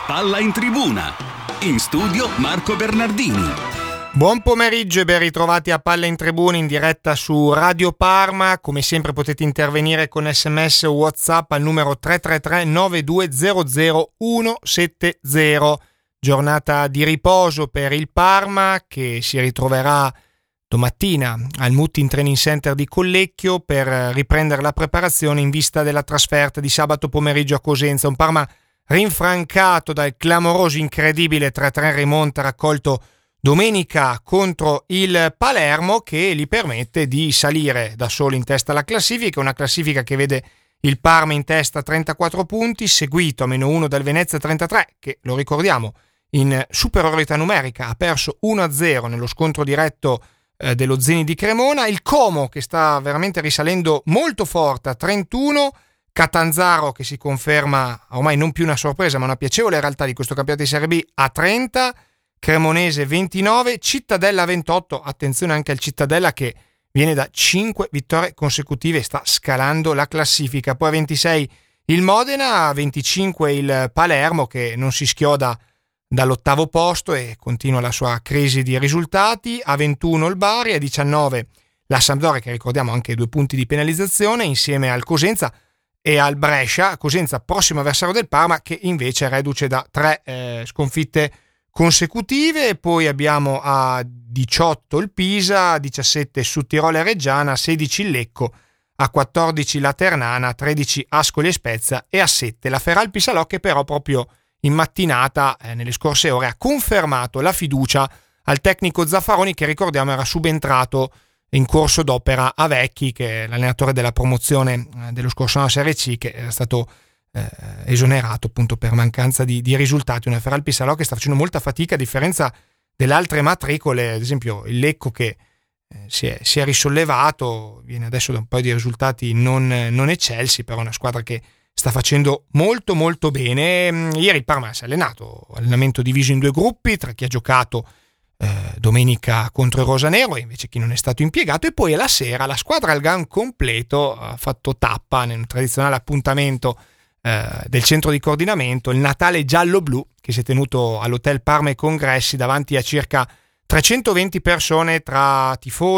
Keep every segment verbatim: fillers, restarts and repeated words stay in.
Palla in Tribuna. In studio Marco Bernardini. Buon pomeriggio e ben ritrovati a Palla in Tribuna in diretta su Radio Parma. Come sempre potete intervenire con sms o WhatsApp al numero tre tre tre nove due zero zero uno sette zero. Giornata di riposo per il Parma che si ritroverà domattina al Mutin Training Center di Collecchio per riprendere la preparazione in vista della trasferta di sabato pomeriggio a Cosenza. Un Parma rinfrancato dal clamoroso, incredibile tre a tre rimonta raccolto domenica contro il Palermo, che gli permette di salire da solo in testa alla classifica, una classifica che vede il Parma in testa a trentaquattro punti, seguito a meno uno dal Venezia trentatré, che lo ricordiamo in superiorità numerica ha perso uno a zero nello scontro diretto eh, dello Zeni di Cremona, il Como che sta veramente risalendo molto forte a trentuno, Catanzaro che si conferma ormai non più una sorpresa ma una piacevole realtà di questo campionato di Serie B a trenta, Cremonese ventinove, Cittadella ventotto, attenzione anche al Cittadella che viene da cinque vittorie consecutive e sta scalando la classifica, poi a ventisei il Modena, a venticinque il Palermo che non si schioda dall'ottavo posto e continua la sua crisi di risultati, a ventuno il Bari, a diciannove la Sampdoria che ricordiamo anche due punti di penalizzazione insieme al Cosenza e al Brescia, Cosenza prossimo avversario del Parma che invece è reduce da tre eh, sconfitte consecutive. Poi abbiamo a diciotto il Pisa, a diciassette Sudtirolo e Reggiana, a sedici il Lecco, a quattordici la Ternana, a tredici Ascoli e Spezia e a sette la Feralpi Salò che però proprio in mattinata eh, nelle scorse ore ha confermato la fiducia al tecnico Zaffaroni che ricordiamo era subentrato in corso d'opera a Vecchi, che è l'allenatore della promozione eh, dello scorso anno Serie C, che era stato eh, esonerato appunto per mancanza di, di risultati. Una Feralpi Salò che sta facendo molta fatica a differenza delle altre matricole, ad esempio il Lecco che eh, si, è, si è risollevato, viene adesso da un paio di risultati non, non eccelsi, però è una squadra che sta facendo molto molto bene. Ieri il Parma si è allenato, allenamento diviso in due gruppi, tra chi ha giocato eh, domenica contro il Rosanero e invece chi non è stato impiegato, e poi alla sera la squadra al GAN completo ha fatto tappa nel tradizionale appuntamento eh, del centro di coordinamento, il Natale giallo-blu che si è tenuto all'Hotel Parma e Congressi davanti a circa trecentoventi persone tra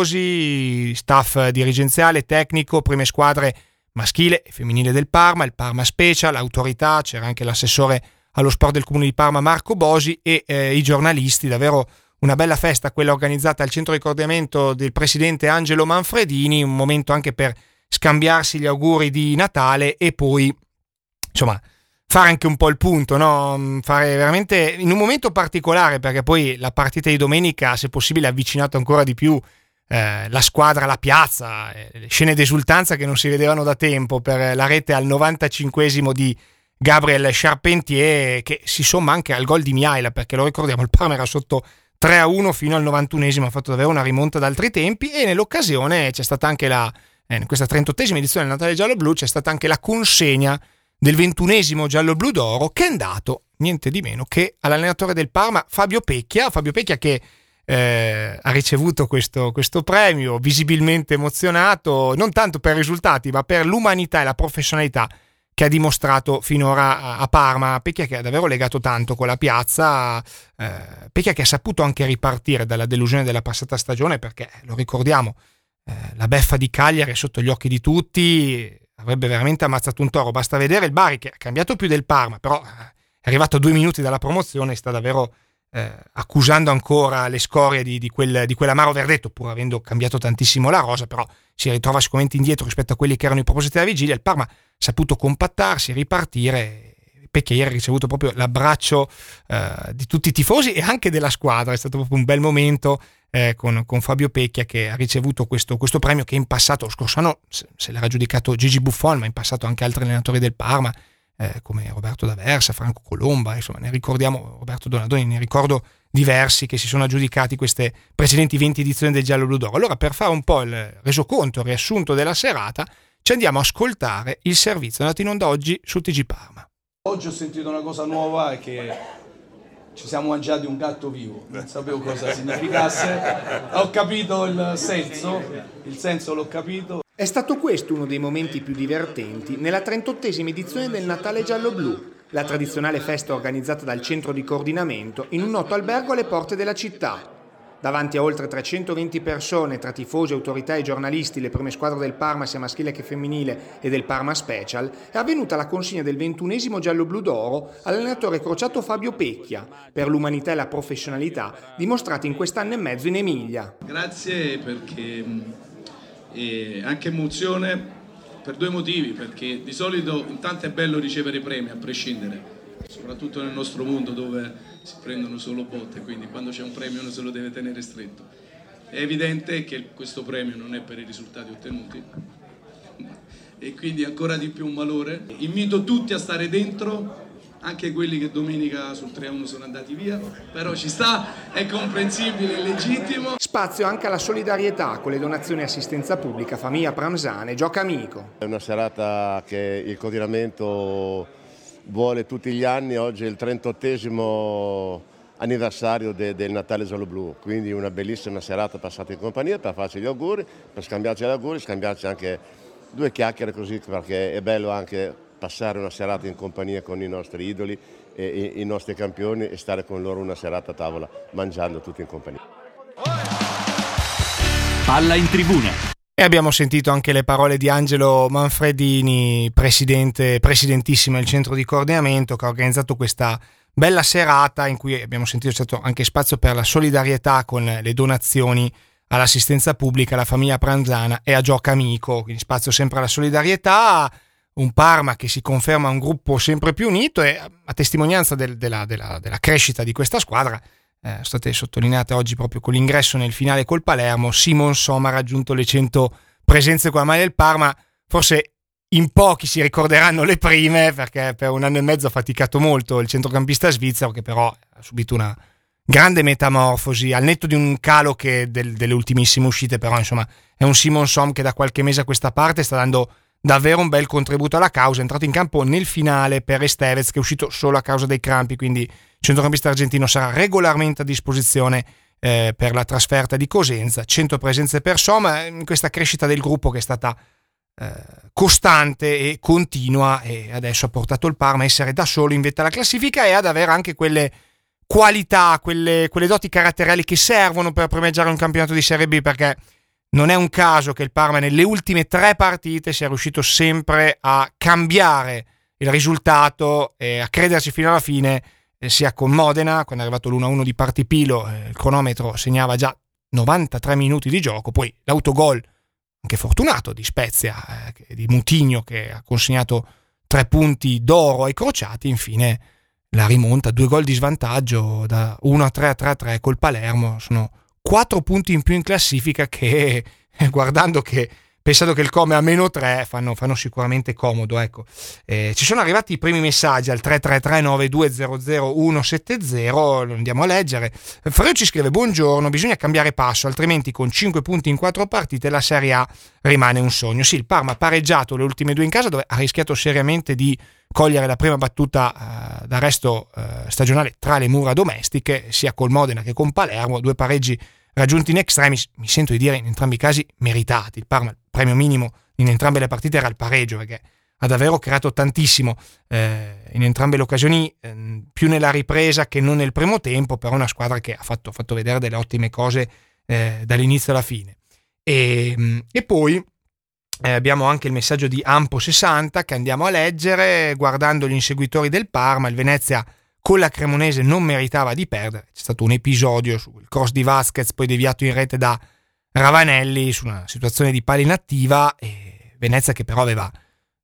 tifosi, staff dirigenziale, tecnico, prime squadre maschile e femminile del Parma, il Parma Special, l'autorità, c'era anche l'assessore allo sport del comune di Parma Marco Bosi e eh, i giornalisti. Davvero una bella festa quella organizzata al centro di coordinamento del presidente Angelo Manfredini, un momento anche per scambiarsi gli auguri di Natale e poi insomma fare anche un po' il punto, no? Fare veramente in un momento particolare, perché poi la partita di domenica se possibile ha avvicinato ancora di più Eh, la squadra, la piazza, eh, le scene d'esultanza che non si vedevano da tempo per la rete al novantacinquesimo di Gabriel Charpentier, che si somma anche al gol di Miaila, perché lo ricordiamo il Parma era sotto tre a uno fino al novantunesimo, ha fatto davvero una rimonta ad altri tempi, e nell'occasione c'è stata anche la eh, in questa trentottesima edizione del Natale giallo-blu c'è stata anche la consegna del ventunesimo giallo-blu d'oro, che è andato niente di meno che all'allenatore del Parma Fabio Pecchia Fabio Pecchia che Eh, ha ricevuto questo, questo premio visibilmente emozionato, non tanto per i risultati ma per l'umanità e la professionalità che ha dimostrato finora a, a Parma. Pecchia che ha davvero legato tanto con la piazza, eh, Pecchia che ha saputo anche ripartire dalla delusione della passata stagione, perché lo ricordiamo eh, la beffa di Cagliari è sotto gli occhi di tutti, avrebbe veramente ammazzato un toro. Basta vedere il Bari che ha cambiato più del Parma, però è arrivato a due minuti dalla promozione e sta davvero Eh, accusando ancora le scorie di, di, quel, di quell'amaro verdetto, pur avendo cambiato tantissimo la rosa, però si ritrova sicuramente indietro rispetto a quelli che erano i propositi della vigilia. Il Parma ha saputo compattarsi, ripartire, perché ieri ha ricevuto proprio l'abbraccio eh, di tutti i tifosi e anche della squadra. È stato proprio un bel momento eh, con, con Fabio Pecchia che ha ricevuto questo, questo premio che in passato, lo scorso anno se, se l'era giudicato Gigi Buffon, ma in passato anche altri allenatori del Parma Eh, come Roberto D'Aversa, Franco Colomba, insomma ne ricordiamo, Roberto Donadoni, ne ricordo diversi che si sono aggiudicati queste precedenti venti edizioni del Giallo Blu d'Oro. Allora, per fare un po' il resoconto, il riassunto della serata, ci andiamo a ascoltare il servizio andato in onda oggi su T G Parma. Oggi ho sentito una cosa nuova, che ci siamo mangiati un gatto vivo, non sapevo cosa significasse, ho capito il senso, il senso l'ho capito. È stato questo uno dei momenti più divertenti nella trentottesima edizione del Natale giallo-blu, la tradizionale festa organizzata dal centro di coordinamento in un noto albergo alle porte della città. Davanti a oltre trecentoventi persone, tra tifosi, autorità e giornalisti, le prime squadre del Parma sia maschile che femminile e del Parma Special, è avvenuta la consegna del ventunesimo giallo-blu d'oro all'allenatore crociato Fabio Pecchia per l'umanità e la professionalità dimostrati in quest'anno e mezzo in Emilia. Grazie perché è anche emozione per due motivi, perché di solito intanto è bello ricevere premi a prescindere, soprattutto nel nostro mondo dove si prendono solo botte, quindi quando c'è un premio uno se lo deve tenere stretto. È evidente che questo premio non è per i risultati ottenuti e quindi ancora di più un valore. Invito tutti a stare dentro, anche quelli che domenica sul tre a uno sono andati via, però ci sta, è comprensibile, è legittimo. Spazio anche alla solidarietà con le donazioni e assistenza pubblica, famiglia Pramzane, Gioca Amico. È una serata che il coordinamento vuole tutti gli anni. Oggi è il trentottesimo anniversario de, del Natale giallo-blu, quindi una bellissima serata passata in compagnia per farci gli auguri, per scambiarci gli auguri, scambiarci anche due chiacchiere così, perché è bello anche passare una serata in compagnia con i nostri idoli e, e i nostri campioni e stare con loro una serata a tavola mangiando tutti in compagnia. Palla in tribuna. E abbiamo sentito anche le parole di Angelo Manfredini, presidente, presidentissimo del centro di coordinamento, che ha organizzato questa bella serata in cui abbiamo sentito certo anche spazio per la solidarietà con le donazioni all'assistenza pubblica, alla famiglia Pranzana e a Gioca Amico, quindi spazio sempre alla solidarietà. Un Parma che si conferma un gruppo sempre più unito e a testimonianza del, della, della, della crescita di questa squadra. Eh, sono state sottolineate oggi proprio con l'ingresso nel finale col Palermo. Simon Somma ha raggiunto le cento presenze con la maglia del Parma. Forse in pochi si ricorderanno le prime, perché per un anno e mezzo ha faticato molto il centrocampista svizzero, che però ha subito una grande metamorfosi al netto di un calo che del, delle ultimissime uscite. Però insomma è un Simon Somma che da qualche mese a questa parte sta dando davvero un bel contributo alla causa. È entrato in campo nel finale per Estevez, che è uscito solo a causa dei crampi, quindi il centrocampista argentino sarà regolarmente a disposizione eh, per la trasferta di Cosenza. cento presenze per Somma in questa crescita del gruppo che è stata eh, costante e continua, e adesso ha portato il Parma a essere da solo in vetta alla classifica e ad avere anche quelle qualità, quelle, quelle doti caratteriali che servono per primeggiare un campionato di Serie B, perché non è un caso che il Parma nelle ultime tre partite sia riuscito sempre a cambiare il risultato e a credersi fino alla fine, eh, sia con Modena, quando è arrivato l'uno a uno di Partipilo, eh, il cronometro segnava già novantatré minuti di gioco, poi l'autogol, anche fortunato, di Spezia, eh, di Mutigno, che ha consegnato tre punti d'oro ai crociati, infine la rimonta, due gol di svantaggio da uno a tre a tre a tre col Palermo, sono quattro punti in più in classifica che, guardando che, pensando che il Come è a meno tre, fanno, fanno sicuramente comodo, ecco. Eh, ci sono arrivati i primi messaggi al tre tre tre nove due zero zero uno sette zero, lo andiamo a leggere. Ferro ci scrive: buongiorno, bisogna cambiare passo, altrimenti con cinque punti in quattro partite la Serie A rimane un sogno. Sì, il Parma ha pareggiato le ultime due in casa, dove ha rischiato seriamente di cogliere la prima battuta uh, d'arresto uh, stagionale tra le mura domestiche, sia col Modena che con Palermo, due pareggi raggiunti in extremis, mi sento di dire in entrambi i casi meritati. Il Parma, il premio minimo in entrambe le partite era il pareggio, perché ha davvero creato tantissimo eh, in entrambe le occasioni, eh, più nella ripresa che non nel primo tempo, però una squadra che ha fatto, fatto vedere delle ottime cose eh, dall'inizio alla fine. E, e poi Eh, abbiamo anche il messaggio di Ampo sessanta che andiamo a leggere. Guardando gli inseguitori del Parma, il Venezia con la Cremonese non meritava di perdere. C'è stato un episodio sul cross di Vasquez, poi deviato in rete da Ravanelli, su una situazione di palla inattiva, e Venezia che però aveva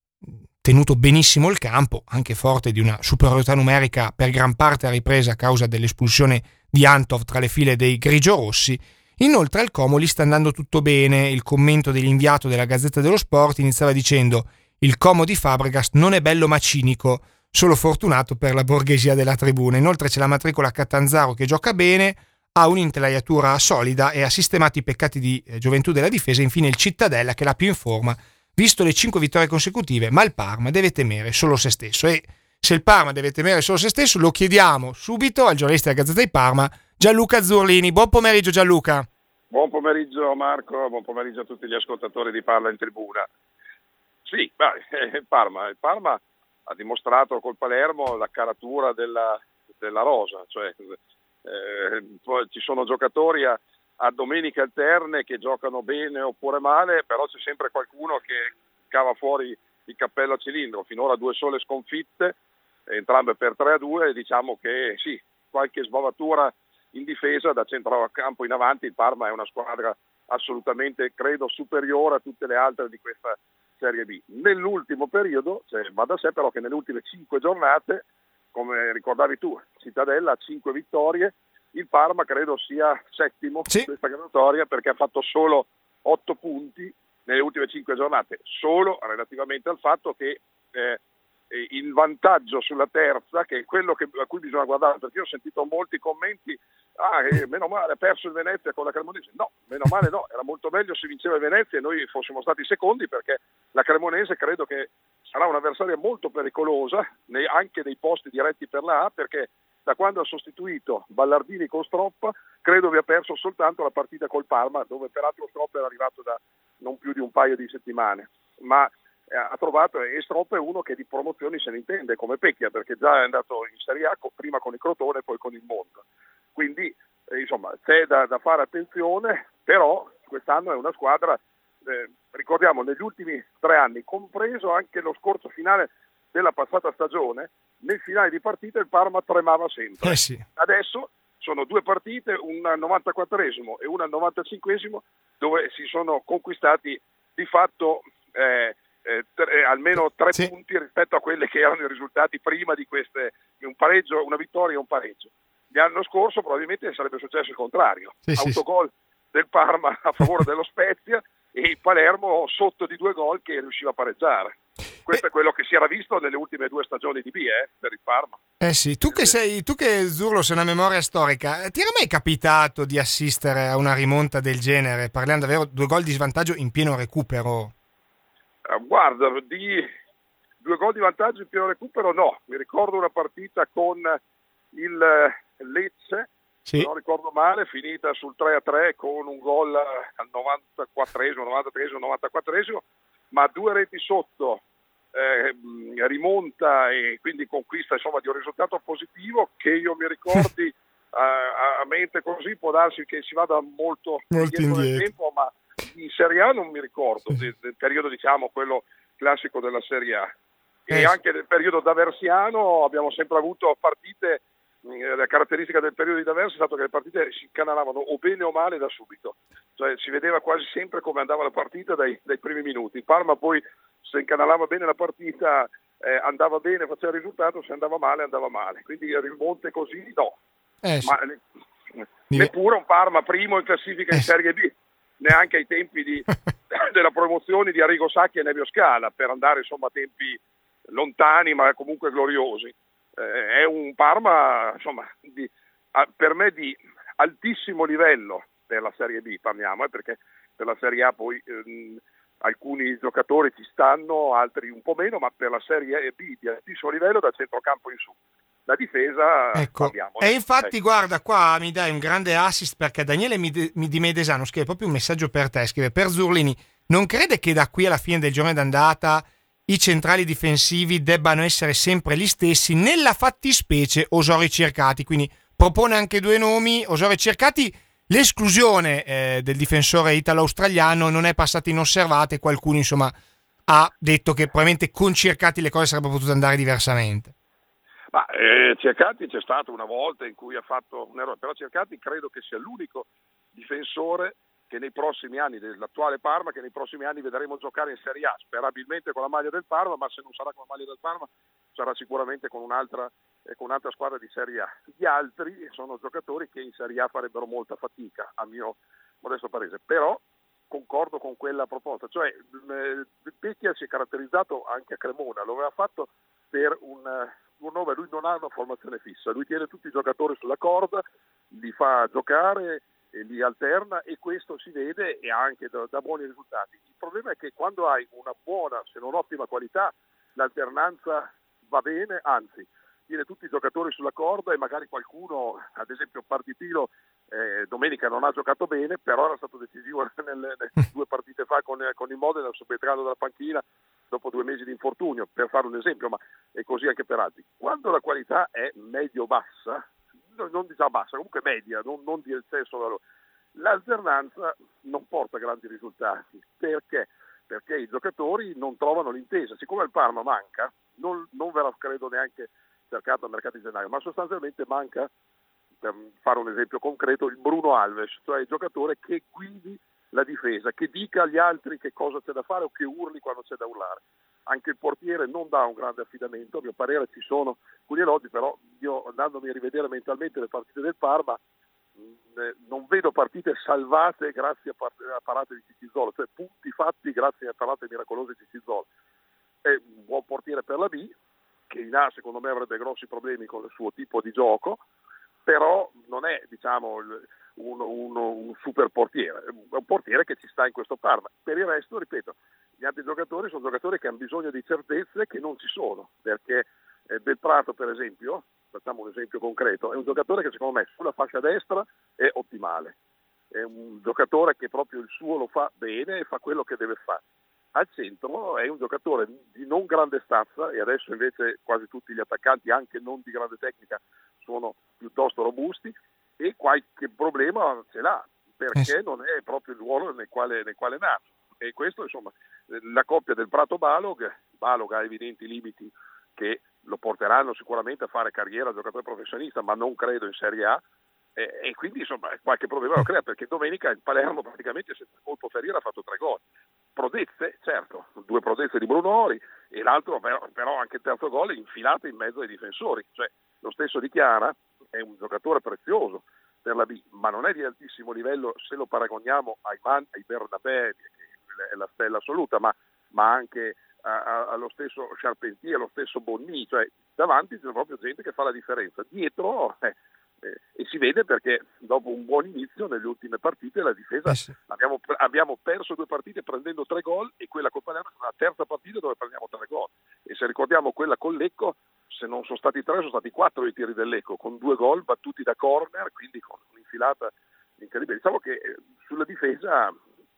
tenuto benissimo il campo, anche forte di una superiorità numerica per gran parte a ripresa a causa dell'espulsione di Antov tra le file dei grigiorossi. Inoltre al Como gli sta andando tutto bene. Il commento dell'inviato della Gazzetta dello Sport iniziava dicendo: il Como di Fabregas non è bello ma cinico, solo fortunato per la borghesia della tribuna. Inoltre c'è la matricola Catanzaro che gioca bene, ha un'intelaiatura solida e ha sistemato i peccati di gioventù della difesa. Infine il Cittadella, che è la più in forma, visto le cinque vittorie consecutive, ma il Parma deve temere solo se stesso. E se il Parma deve temere solo se stesso, lo chiediamo subito al giornalista della Gazzetta di Parma, Gianluca Zurlini. Buon pomeriggio Gianluca. Buon pomeriggio Marco, buon pomeriggio a tutti gli ascoltatori di Parla in Tribuna. Sì, beh, il Parma, il Parma ha dimostrato col Palermo la caratura della, della rosa, cioè eh, poi ci sono giocatori a, a domeniche alterne che giocano bene oppure male, però c'è sempre qualcuno che cava fuori il cappello a cilindro. Finora due sole sconfitte, entrambe per tre a due, diciamo che sì, qualche sbavatura in difesa da centrocampo in avanti. Il Parma è una squadra assolutamente, credo, superiore a tutte le altre di questa Serie B. Nell'ultimo periodo, cioè, va da sé però che nelle ultime cinque giornate, come ricordavi tu, Cittadella ha cinque vittorie, il Parma credo sia settimo sì. in questa graduatoria perché ha fatto solo otto punti nelle ultime cinque giornate, solo relativamente al fatto che eh, il vantaggio sulla terza, che è quello che, a cui bisogna guardare, perché io ho sentito molti commenti, ah, eh, meno male ha perso il Venezia con la Cremonese. No, meno male no, era molto meglio se vinceva il Venezia e noi fossimo stati secondi, perché la Cremonese credo che sarà un'avversaria molto pericolosa, nei, anche nei posti diretti per la A, perché da quando ha sostituito Ballardini con Stroppa credo abbia perso soltanto la partita col Parma, dove peraltro Stroppa era arrivato da non più di un paio di settimane, ma ha trovato, e Stroppa è uno che di promozioni se ne intende come Pecchia, perché già è andato in Serie A prima con il Crotone e poi con il Monza, quindi eh, insomma c'è da, da fare attenzione, però quest'anno è una squadra, eh, ricordiamo negli ultimi tre anni, compreso anche lo scorcio finale della passata stagione, nel finale di partita il Parma tremava sempre. Eh sì. Adesso sono due partite, una al novantaquattresimo e una al novantacinquesimo, dove si sono conquistati di fatto eh, eh, tre, almeno tre sì. punti rispetto a quelle che erano i risultati prima di queste, un pareggio, una vittoria e un pareggio. L'anno scorso probabilmente sarebbe successo il contrario, sì, autogol sì. del Parma a favore dello Spezia e il Palermo sotto di due gol che riusciva a pareggiare. Questo eh. è quello che si era visto nelle ultime due stagioni di B eh, per il Parma. Eh sì, tu che sei, tu che Zurlo sei una memoria storica, ti era mai capitato di assistere a una rimonta del genere? Parliamo davvero due gol di svantaggio in pieno recupero? Uh, guarda, di due gol di vantaggio in pieno recupero no, mi ricordo una partita con il Lecce, sì. non ricordo male, finita sul tre a tre con un gol al novantaquattresimo, novantatreesimo, novantaquattresimo, ma due reti sotto, eh, rimonta e quindi conquista insomma di un risultato positivo che io mi ricordi a, a mente così, può darsi che si vada molto, molto indietro nel tempo, ma in Serie A non mi ricordo del, del periodo diciamo quello classico della Serie A. E eh. anche nel periodo d'Aversiano abbiamo sempre avuto partite. La caratteristica del periodo di D'Aversi è stato che le partite si incanalavano o bene o male da subito, cioè si vedeva quasi sempre come andava la partita dai, dai primi minuti. Il Parma poi se incanalava bene la partita eh, andava bene, faceva il risultato, se andava male andava male, quindi il rimonte così no, eh, sì. ma ne, neppure un Parma primo in classifica in eh, Serie B, neanche ai tempi di, della promozione di Arrigo Sacchi e Nevio Scala, per andare insomma a tempi lontani ma comunque gloriosi. È un Parma insomma di, per me di altissimo livello per la Serie B, parliamo eh, perché per la Serie A poi ehm, alcuni giocatori ci stanno, altri un po' meno, ma per la Serie B di altissimo livello da centrocampo in su. La difesa ecco. parliamo. E infatti ecco. guarda qua mi dai un grande assist perché Daniele di Medesano scrive proprio un messaggio per te, scrive: per Zurlini non crede che da qui alla fine del girone d'andata i centrali difensivi debbano essere sempre gli stessi, nella fattispecie Osori Cercati, quindi propone anche due nomi, Osori Cercati, l'esclusione eh, del difensore italo-australiano non è passata inosservata e qualcuno insomma ha detto che probabilmente con Cercati le cose sarebbero potute andare diversamente. Ma eh, Cercati c'è stato una volta in cui ha fatto un errore, però Cercati credo che sia l'unico difensore che nei prossimi anni, dell'attuale Parma, che nei prossimi anni vedremo giocare in Serie A, sperabilmente con la maglia del Parma, ma se non sarà con la maglia del Parma sarà sicuramente con un'altra, eh, con un'altra squadra di Serie A. Gli altri sono giocatori che in Serie A farebbero molta fatica, a mio modesto parere, però concordo con quella proposta, cioè eh, Pecchia si è caratterizzato anche a Cremona, lo aveva fatto per un turnover, lui non ha una formazione fissa, lui tiene tutti i giocatori sulla corda, li fa giocare e li alterna e questo si vede e anche da, da buoni risultati. Il problema è che quando hai una buona, se non ottima qualità, l'alternanza va bene, anzi tiene tutti i giocatori sulla corda e magari qualcuno, ad esempio Partitilo eh, domenica non ha giocato bene, però era stato decisivo nelle, nelle due partite fa con, con il Modena, subentrando dalla panchina dopo due mesi di infortunio, per fare un esempio, ma è così anche per altri. Quando la qualità è medio-bassa, non diciamo bassa, comunque media, non, non di eccesso valore, l'alternanza non porta grandi risultati. Perché? Perché i giocatori non trovano l'intesa. Siccome il Parma manca, non, non verrà credo neanche cercato al mercato di gennaio, ma sostanzialmente manca, per fare un esempio concreto, il Bruno Alves, cioè il giocatore che guidi la difesa, che dica agli altri che cosa c'è da fare o che urli quando c'è da urlare. Anche il portiere non dà un grande affidamento, a mio parere ci sono alcuni elogi, però io andandomi a rivedere mentalmente le partite del Parma non vedo partite salvate grazie a parate di Cicizzolo, cioè punti fatti grazie a parate miracolose di Cicizzolo. È un buon portiere per la B, che in A secondo me avrebbe grossi problemi con il suo tipo di gioco, però non è diciamo un, un, un super portiere, è un portiere che ci sta in questo Parma. Per il resto, ripeto, gli altri giocatori sono giocatori che hanno bisogno di certezze che non ci sono, perché eh, Del Prato per esempio, facciamo un esempio concreto, è un giocatore che secondo me sulla fascia destra è ottimale, è un giocatore che proprio il suo lo fa bene e fa quello che deve fare. Al centro è un giocatore di non grande stazza, e adesso invece quasi tutti gli attaccanti, anche non di grande tecnica, sono piuttosto robusti, e qualche problema ce l'ha, perché non è proprio il ruolo nel quale, nel quale è nato. E questo, insomma, la coppia del Prato-Balog, Balog ha evidenti limiti che lo porteranno sicuramente a fare carriera a giocatore professionista, ma non credo in Serie A, e, e quindi insomma qualche problema lo crea, perché domenica il Palermo praticamente senza colpo ferire ha fatto tre gol. Prodezze, certo, due prodezze di Brunori, e l'altro però, però anche il terzo gol è infilato in mezzo ai difensori, cioè lo stesso Di Chiara è un giocatore prezioso per la B, ma non è di altissimo livello se lo paragoniamo ai, Man, ai Bernabé, che è la stella assoluta, ma, ma anche a, a, allo stesso Charpentier, allo stesso Bonni, cioè davanti c'è proprio gente che fa la differenza. Dietro eh, eh, e si vede perché dopo un buon inizio nelle ultime partite la difesa eh sì. abbiamo, abbiamo perso due partite prendendo tre gol, e quella con Palermo è la terza partita dove prendiamo tre gol, e se ricordiamo quella con Lecco, se non sono stati tre sono stati quattro i tiri del Lecco, con due gol battuti da corner, quindi con un'infilata incredibile. Diciamo che eh, sulla difesa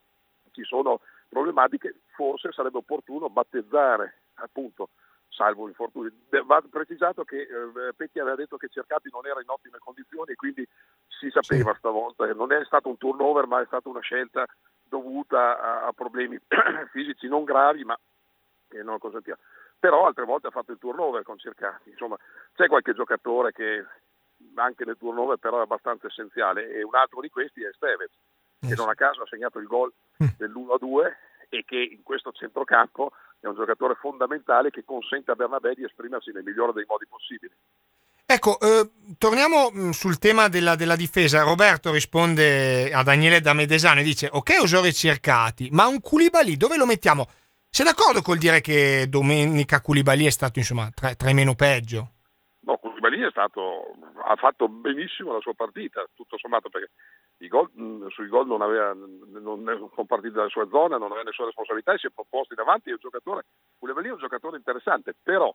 ci sono problematiche, forse sarebbe opportuno battezzare, appunto, salvo infortuni. Va precisato che eh, Pecchi aveva detto che Cercati non era in ottime condizioni, e quindi si sapeva stavolta che non è stato un turnover, ma è stata una scelta dovuta a, a problemi fisici non gravi, ma che non consentiamo. Però altre volte ha fatto il turnover con Cercati. Insomma, c'è qualche giocatore che anche nel turnover però è abbastanza essenziale, e un altro di questi è Stevez, che non a caso ha segnato il gol dell'uno a due, e che in questo centrocampo è un giocatore fondamentale che consente a Bernabé di esprimersi nel migliore dei modi possibili. Ecco, eh, torniamo mh, sul tema della, della difesa. Roberto risponde a Daniele da Medesano e dice: ok, Osorio e Cercati, ma un Koulibaly dove lo mettiamo? Sei d'accordo col dire che domenica Koulibaly è stato insomma tra, tra i meno peggio? No, Koulibaly è stato, ha fatto benissimo la sua partita, tutto sommato, perché i gol, sui gol non aveva, non, non sono partiti dalla sua zona, non aveva nessuna responsabilità, e si è proposto davanti. È un giocatore, Koulibaly è un giocatore interessante, però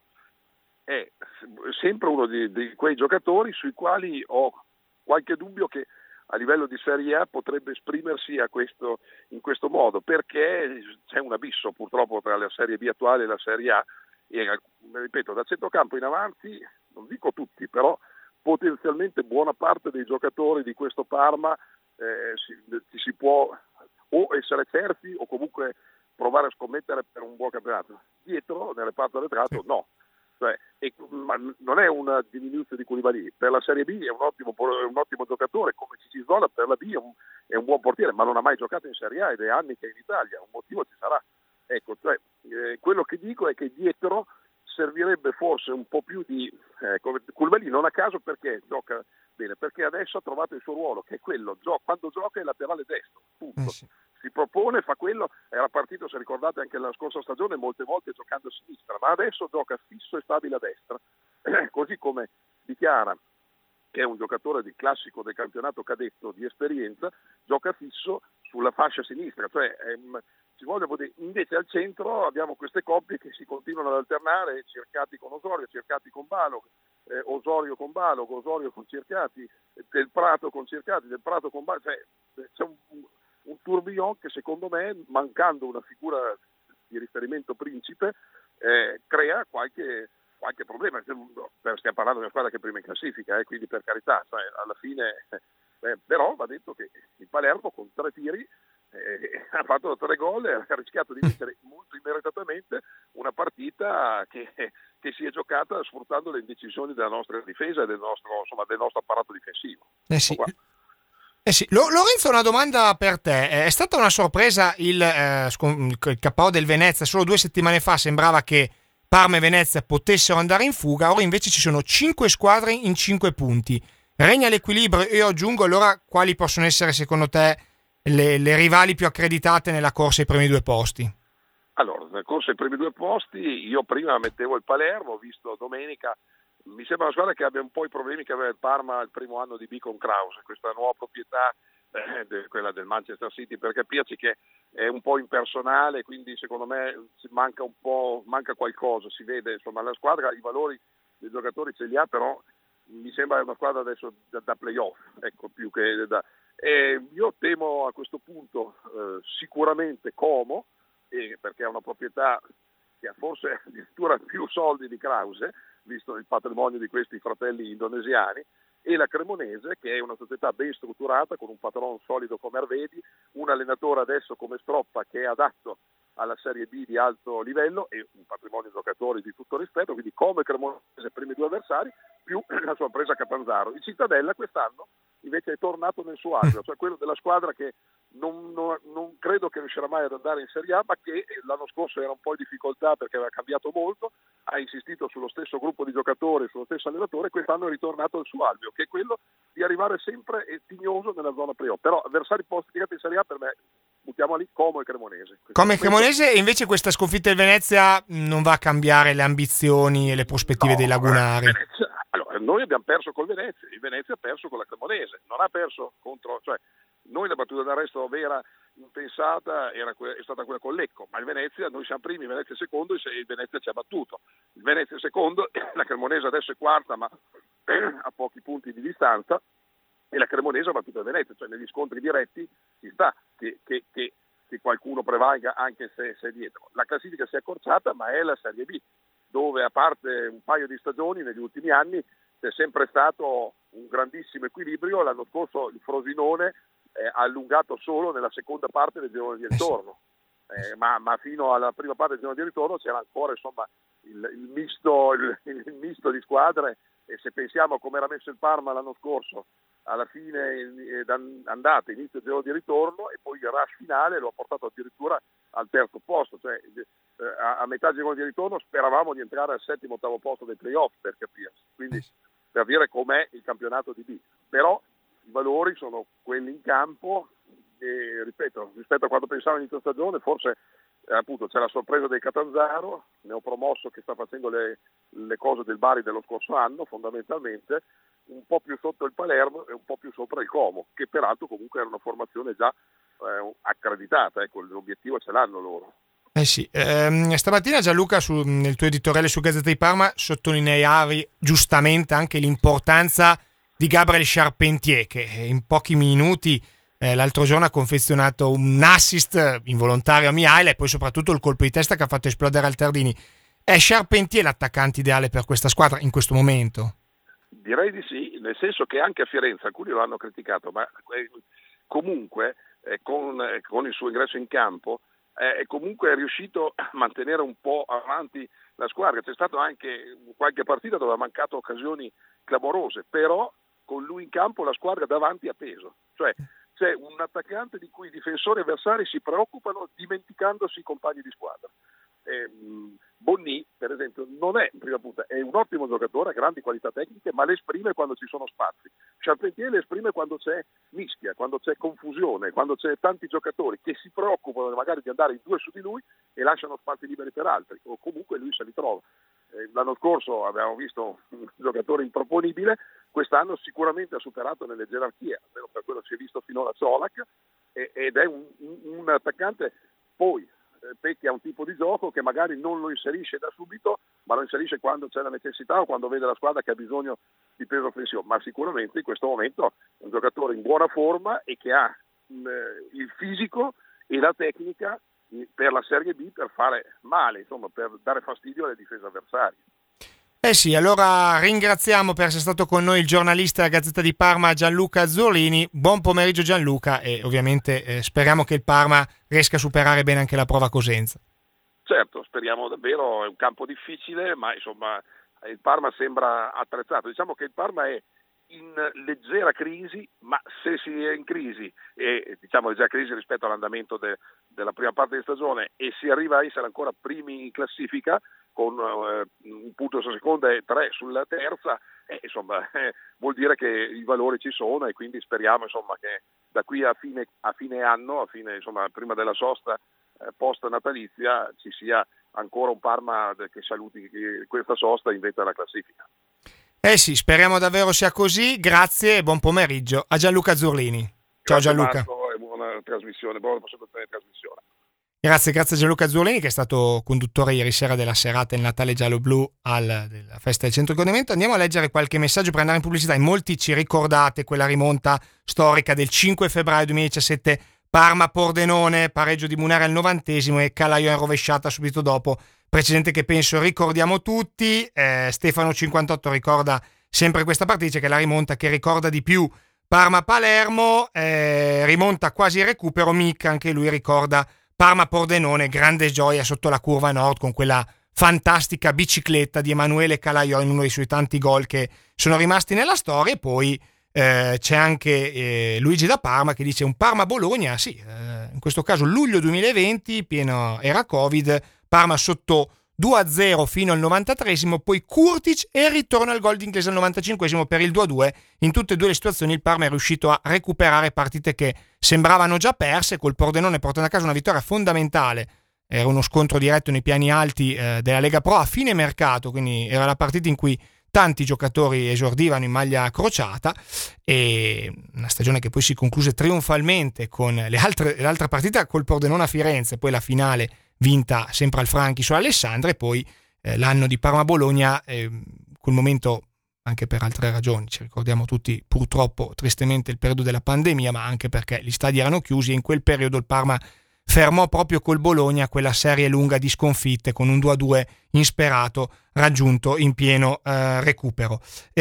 è sempre uno di, di quei giocatori sui quali ho qualche dubbio che a livello di Serie A potrebbe esprimersi a questo, in questo modo, perché c'è un abisso purtroppo tra la Serie B attuale e la Serie A, e ripeto, da centrocampo in avanti, non dico tutti, però potenzialmente buona parte dei giocatori di questo Parma eh, si, ci si può o essere certi o comunque provare a scommettere per un buon campionato. Dietro, nelle parti arretrato, no. Cioè, e, ma non è una diminuzione di Koulibaly. Per la Serie B è un ottimo, è un ottimo giocatore, come Cicizzolo per la B è un, è un buon portiere, ma non ha mai giocato in Serie A ed è anni che è in Italia, un motivo ci sarà. Ecco, cioè, eh, quello che dico è che dietro servirebbe forse un po' più di eh, Koulibaly, non a caso perché gioca bene, perché adesso ha trovato il suo ruolo, che è quello, gio- quando gioca è laterale destro, punto. Eh sì. Si propone, fa quello, era partito, se ricordate, anche la scorsa stagione molte volte giocando a sinistra, ma adesso gioca fisso e stabile a destra, eh, così come Di Chiara, che è un giocatore di classico del campionato cadetto di esperienza, gioca fisso sulla fascia sinistra, cioè ehm, ci voglio dire, invece al centro abbiamo queste coppie che si continuano ad alternare, Cercati con Osorio, Cercati con Balog, eh, Osorio con Balog, Osorio con Cercati, Del Prato con Cercati, Del Prato con Balog, cioè c'è un, un tourbillon che secondo me, mancando una figura di riferimento principe, eh, crea qualche, qualche problema. Stiamo parlando di una squadra che è prima in classifica, eh, quindi per carità, cioè, alla fine, eh, però va detto che il Palermo con tre tiri eh, ha fatto tre gol e ha rischiato di vincere molto immeritatamente una partita che, che si è giocata sfruttando le indecisioni della nostra difesa e del nostro, insomma, del nostro apparato difensivo. Eh sì. Eh sì. Lorenzo, una domanda per te. È stata una sorpresa il, eh, il K O del Venezia? Solo due settimane fa sembrava che Parma e Venezia potessero andare in fuga, ora invece ci sono cinque squadre in cinque punti. Regna l'equilibrio e io aggiungo allora quali possono essere secondo te le, le rivali più accreditate nella corsa ai primi due posti? Allora, nella corsa ai primi due posti io prima mettevo il Palermo, ho visto domenica, mi sembra una squadra che abbia un po' i problemi che aveva il Parma il primo anno di B con Krause, questa nuova proprietà, eh, de, quella del Manchester City, per capirci che è un po' impersonale, quindi secondo me manca un po', manca qualcosa, si vede, insomma la squadra i valori dei giocatori ce li ha, però mi sembra una squadra adesso da, da playoff, ecco, più che da... E io temo a questo punto eh, sicuramente Como, eh, perché è una proprietà che ha forse addirittura più soldi di Krause, visto il patrimonio di questi fratelli indonesiani, e la Cremonese, che è una società ben strutturata, con un patrono solido come Arvedi, un allenatore adesso come Stroppa che è adatto alla Serie B di alto livello e un patrimonio di giocatori di tutto rispetto, quindi come Cremonese primi due avversari, più la sua presa Catanzaro. Il Cittadella quest'anno invece è tornato nel suo agio, cioè quello della squadra che non, non, non credo che riuscirà mai ad andare in Serie A, ma che l'anno scorso era un po' in difficoltà perché aveva cambiato molto, ha insistito sullo stesso gruppo di giocatori, sullo stesso allenatore, e quest'anno è ritornato al suo alveo, che è quello di arrivare sempre tignoso nella zona playoff. Però avversari posti in Serie A per me buttiamo lì Como e Cremonese. Come Cremonese, e invece questa sconfitta del Venezia non va a cambiare le ambizioni e le prospettive no, dei lagunari. Venezia, allora, noi abbiamo perso col Venezia, il Venezia ha perso con la Cremonese, non ha perso contro, cioè noi la battuta d'arresto vera impensata era que- è stata quella con Lecco, ma il Venezia, noi siamo primi, il Venezia è secondo e il Venezia ci ha battuto. Il Venezia è secondo, la Cremonese adesso è quarta, ma a pochi punti di distanza, e la Cremonese ha battuto il Venezia, cioè negli scontri diretti si sta che, che, che, che qualcuno prevalga anche se, se è dietro. La classifica si è accorciata, ma è la Serie B, dove a parte un paio di stagioni negli ultimi anni c'è sempre stato un grandissimo equilibrio. L'anno scorso il Frosinone eh, ha allungato solo nella seconda parte del girone di ritorno, eh, ma, ma fino alla prima parte del girone di ritorno c'era ancora insomma il, il, misto, il, il misto di squadre, e se pensiamo a come era messo il Parma l'anno scorso, alla fine andata, inizio del giro di ritorno, e poi il rush finale lo ha portato addirittura al terzo posto, cioè a, a metà giro di ritorno speravamo di entrare al settimo ottavo posto dei playoff, per capirsi, quindi per dire com'è il campionato di B. Però i valori sono quelli in campo e, ripeto, rispetto a quando pensavo inizio stagione, forse eh, appunto c'è la sorpresa del Catanzaro, neopromosso, che sta facendo le, le cose del Bari dello scorso anno fondamentalmente, un po' più sotto il Palermo e un po' più sopra il Como, che peraltro comunque era una formazione già eh, accreditata, ecco, l'obiettivo ce l'hanno loro. Eh sì, ehm, stamattina Gianluca su, nel tuo editoriale su Gazzetta di Parma sottolineavi giustamente anche l'importanza di Gabriel Charpentier, che in pochi minuti eh, l'altro giorno ha confezionato un assist involontario a Mihaila e poi soprattutto il colpo di testa che ha fatto esplodere Altardini. È Charpentier l'attaccante ideale per questa squadra in questo momento? Direi di sì, nel senso che anche a Firenze alcuni lo hanno criticato, ma comunque eh, con, eh, con il suo ingresso in campo eh, è comunque riuscito a mantenere un po' avanti la squadra. C'è stato anche qualche partita dove ha mancato occasioni clamorose, però con lui in campo la squadra davanti ha peso, cioè c'è un attaccante di cui i difensori avversari si preoccupano dimenticandosi i compagni di squadra. Eh, Bonni, per esempio, non è in prima punta, è un ottimo giocatore, ha grandi qualità tecniche, ma le esprime quando ci sono spazi. Charpentier le esprime quando c'è mischia, quando c'è confusione, quando c'è tanti giocatori che si preoccupano magari di andare in due su di lui e lasciano spazi liberi per altri, o comunque lui se li trova. Eh, l'anno scorso avevamo visto un giocatore improponibile, quest'anno sicuramente ha superato nelle gerarchie, almeno per quello che si è visto finora Solak, eh, ed è un, un, un attaccante poi Pecchi ha un tipo di gioco che magari non lo inserisce da subito, ma lo inserisce quando c'è la necessità o quando vede la squadra che ha bisogno di peso offensivo, ma sicuramente in questo momento è un giocatore in buona forma e che ha mh, il fisico e la tecnica per la Serie B per fare male, insomma, per dare fastidio alle difese avversarie. Eh sì, allora ringraziamo per essere stato con noi il giornalista della Gazzetta di Parma Gianluca Zurlini. Buon pomeriggio Gianluca, e ovviamente eh, speriamo che il Parma riesca a superare bene anche la prova Cosenza. Certo, speriamo davvero, è un campo difficile, ma insomma il Parma sembra attrezzato. Diciamo che il Parma è in leggera crisi, ma se si è in crisi, e diciamo leggera crisi rispetto all'andamento de, della prima parte di stagione, e si arriva a essere ancora primi in classifica, con eh, un punto sulla seconda e tre sulla terza, eh, insomma eh, vuol dire che i valori ci sono, e quindi speriamo insomma che da qui a fine, a fine anno, a fine, insomma, prima della sosta eh, post natalizia, ci sia ancora un Parma che saluti questa sosta in vetta alla classifica. Eh sì, speriamo davvero sia così. Grazie e buon pomeriggio a Gianluca Zurlini. Ciao Grazie Gianluca. Marco, e buona trasmissione, buona prosecuzione di trasmissione. Grazie, grazie a Gianluca Zurlini, che è stato conduttore ieri sera della serata Il Natale Giallo-Blu al, della festa del Centro Godimento. Andiamo a leggere qualche messaggio per andare in pubblicità. In molti ci ricordate quella rimonta storica del cinque febbraio duemiladiciassette, Parma-Pordenone, pareggio di Munera al novantesimo e Calaiò in rovesciata subito dopo, precedente che penso ricordiamo tutti. eh, Stefano cinquantotto ricorda sempre questa partita, dice che la rimonta che ricorda di più Parma-Palermo, eh, rimonta quasi il recupero. Mick anche lui ricorda Parma-Pordenone, grande gioia sotto la curva nord con quella fantastica bicicletta di Emanuele Calaiò in uno dei suoi tanti gol che sono rimasti nella storia. E poi eh, c'è anche eh, Luigi da Parma che dice un Parma-Bologna, sì, eh, in questo caso luglio duemilaventi, pieno era Covid, Parma sotto due a zero fino al novantatreesimo, poi Kurtic e il ritorno al gol d'inglese al novantacinquesimo per il due a due. In tutte e due le situazioni il Parma è riuscito a recuperare partite che sembravano già perse, col Pordenone portando a casa una vittoria fondamentale. Era uno scontro diretto nei piani alti eh, della Lega Pro a fine mercato, quindi era la partita in cui tanti giocatori esordivano in maglia crociata, e una stagione che poi si concluse trionfalmente con le altre, l'altra partita col Pordenone a Firenze, poi la finale vinta sempre al Franchi su Alessandria, e poi eh, l'anno di Parma-Bologna, eh, quel momento anche per altre ragioni, ci ricordiamo tutti purtroppo tristemente il periodo della pandemia, ma anche perché gli stadi erano chiusi, e in quel periodo il Parma fermò proprio col Bologna quella serie lunga di sconfitte con un due a due insperato raggiunto in pieno eh, recupero.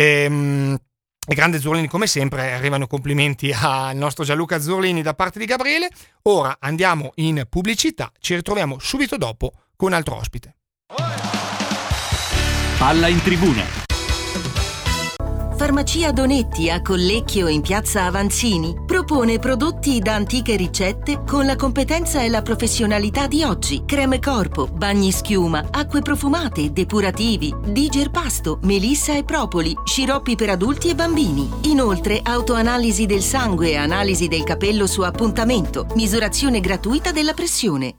E, e grande Zurlini come sempre, arrivano complimenti al nostro Gianluca Zurlini da parte di Gabriele. Ora andiamo in pubblicità, ci ritroviamo subito dopo con un altro ospite. Palla in tribuna. Farmacia Donetti a Collecchio in piazza Avanzini propone prodotti da antiche ricette con la competenza e la professionalità di oggi. Creme corpo, bagni schiuma, acque profumate, depurativi, digerpasto, melissa e propoli, sciroppi per adulti e bambini. Inoltre autoanalisi del sangue e analisi del capello su appuntamento, misurazione gratuita della pressione.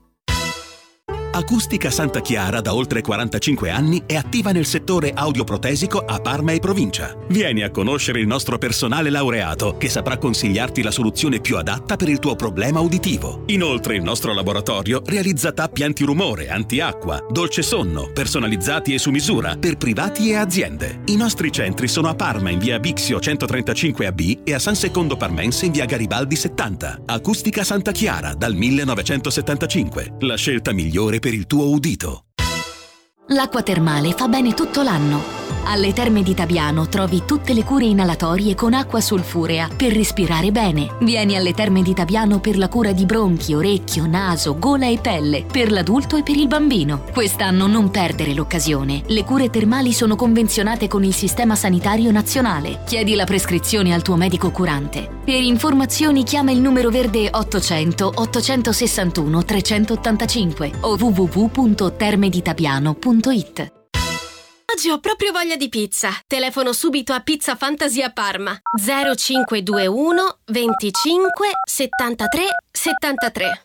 Acustica Santa Chiara da oltre quarantacinque anni è attiva nel settore audioprotesico a Parma e provincia. Vieni a conoscere il nostro personale laureato che saprà consigliarti la soluzione più adatta per il tuo problema uditivo. Inoltre il nostro laboratorio realizza tappi antirumore, antiacqua, dolce sonno, personalizzati e su misura per privati e aziende. I nostri centri sono a Parma in via Bixio centotrentacinque A B e a San Secondo Parmense in via Garibaldi settanta. Acustica Santa Chiara dal millenovecentosettantacinque. La scelta migliore per il tuo udito. L'acqua termale fa bene tutto l'anno. Alle Terme di Tabiano trovi tutte le cure inalatorie con acqua sulfurea per respirare bene. Vieni alle Terme di Tabiano per la cura di bronchi, orecchio, naso, gola e pelle, per l'adulto e per il bambino. Quest'anno non perdere l'occasione. Le cure termali sono convenzionate con il Sistema Sanitario Nazionale. Chiedi la prescrizione al tuo medico curante. Per informazioni chiama il numero verde ottocento ottocentosessantuno trecentottantacinque o w w w punto termeditabiano punto it. Oggi ho proprio voglia di pizza. Telefono subito a Pizza Fantasy a Parma. zero cinque due uno venticinque settantatré settantatré.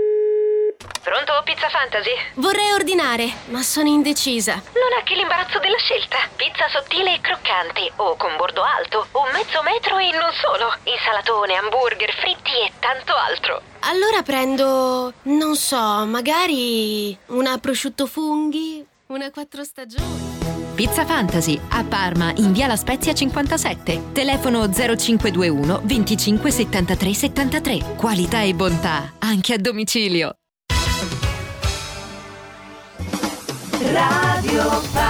Pronto, Pizza Fantasy? Vorrei ordinare, ma sono indecisa. Non ha che l'imbarazzo della scelta. Pizza sottile e croccante, o con bordo alto, o mezzo metro e non solo. Insalatone, hamburger, fritti e tanto altro. Allora prendo, non so, magari una prosciutto funghi, una quattro stagioni. Pizza Fantasy a Parma in via La Spezia cinquantasette. Telefono zero cinque due uno venticinque settantatré settantatré. Qualità e bontà anche a domicilio. Radio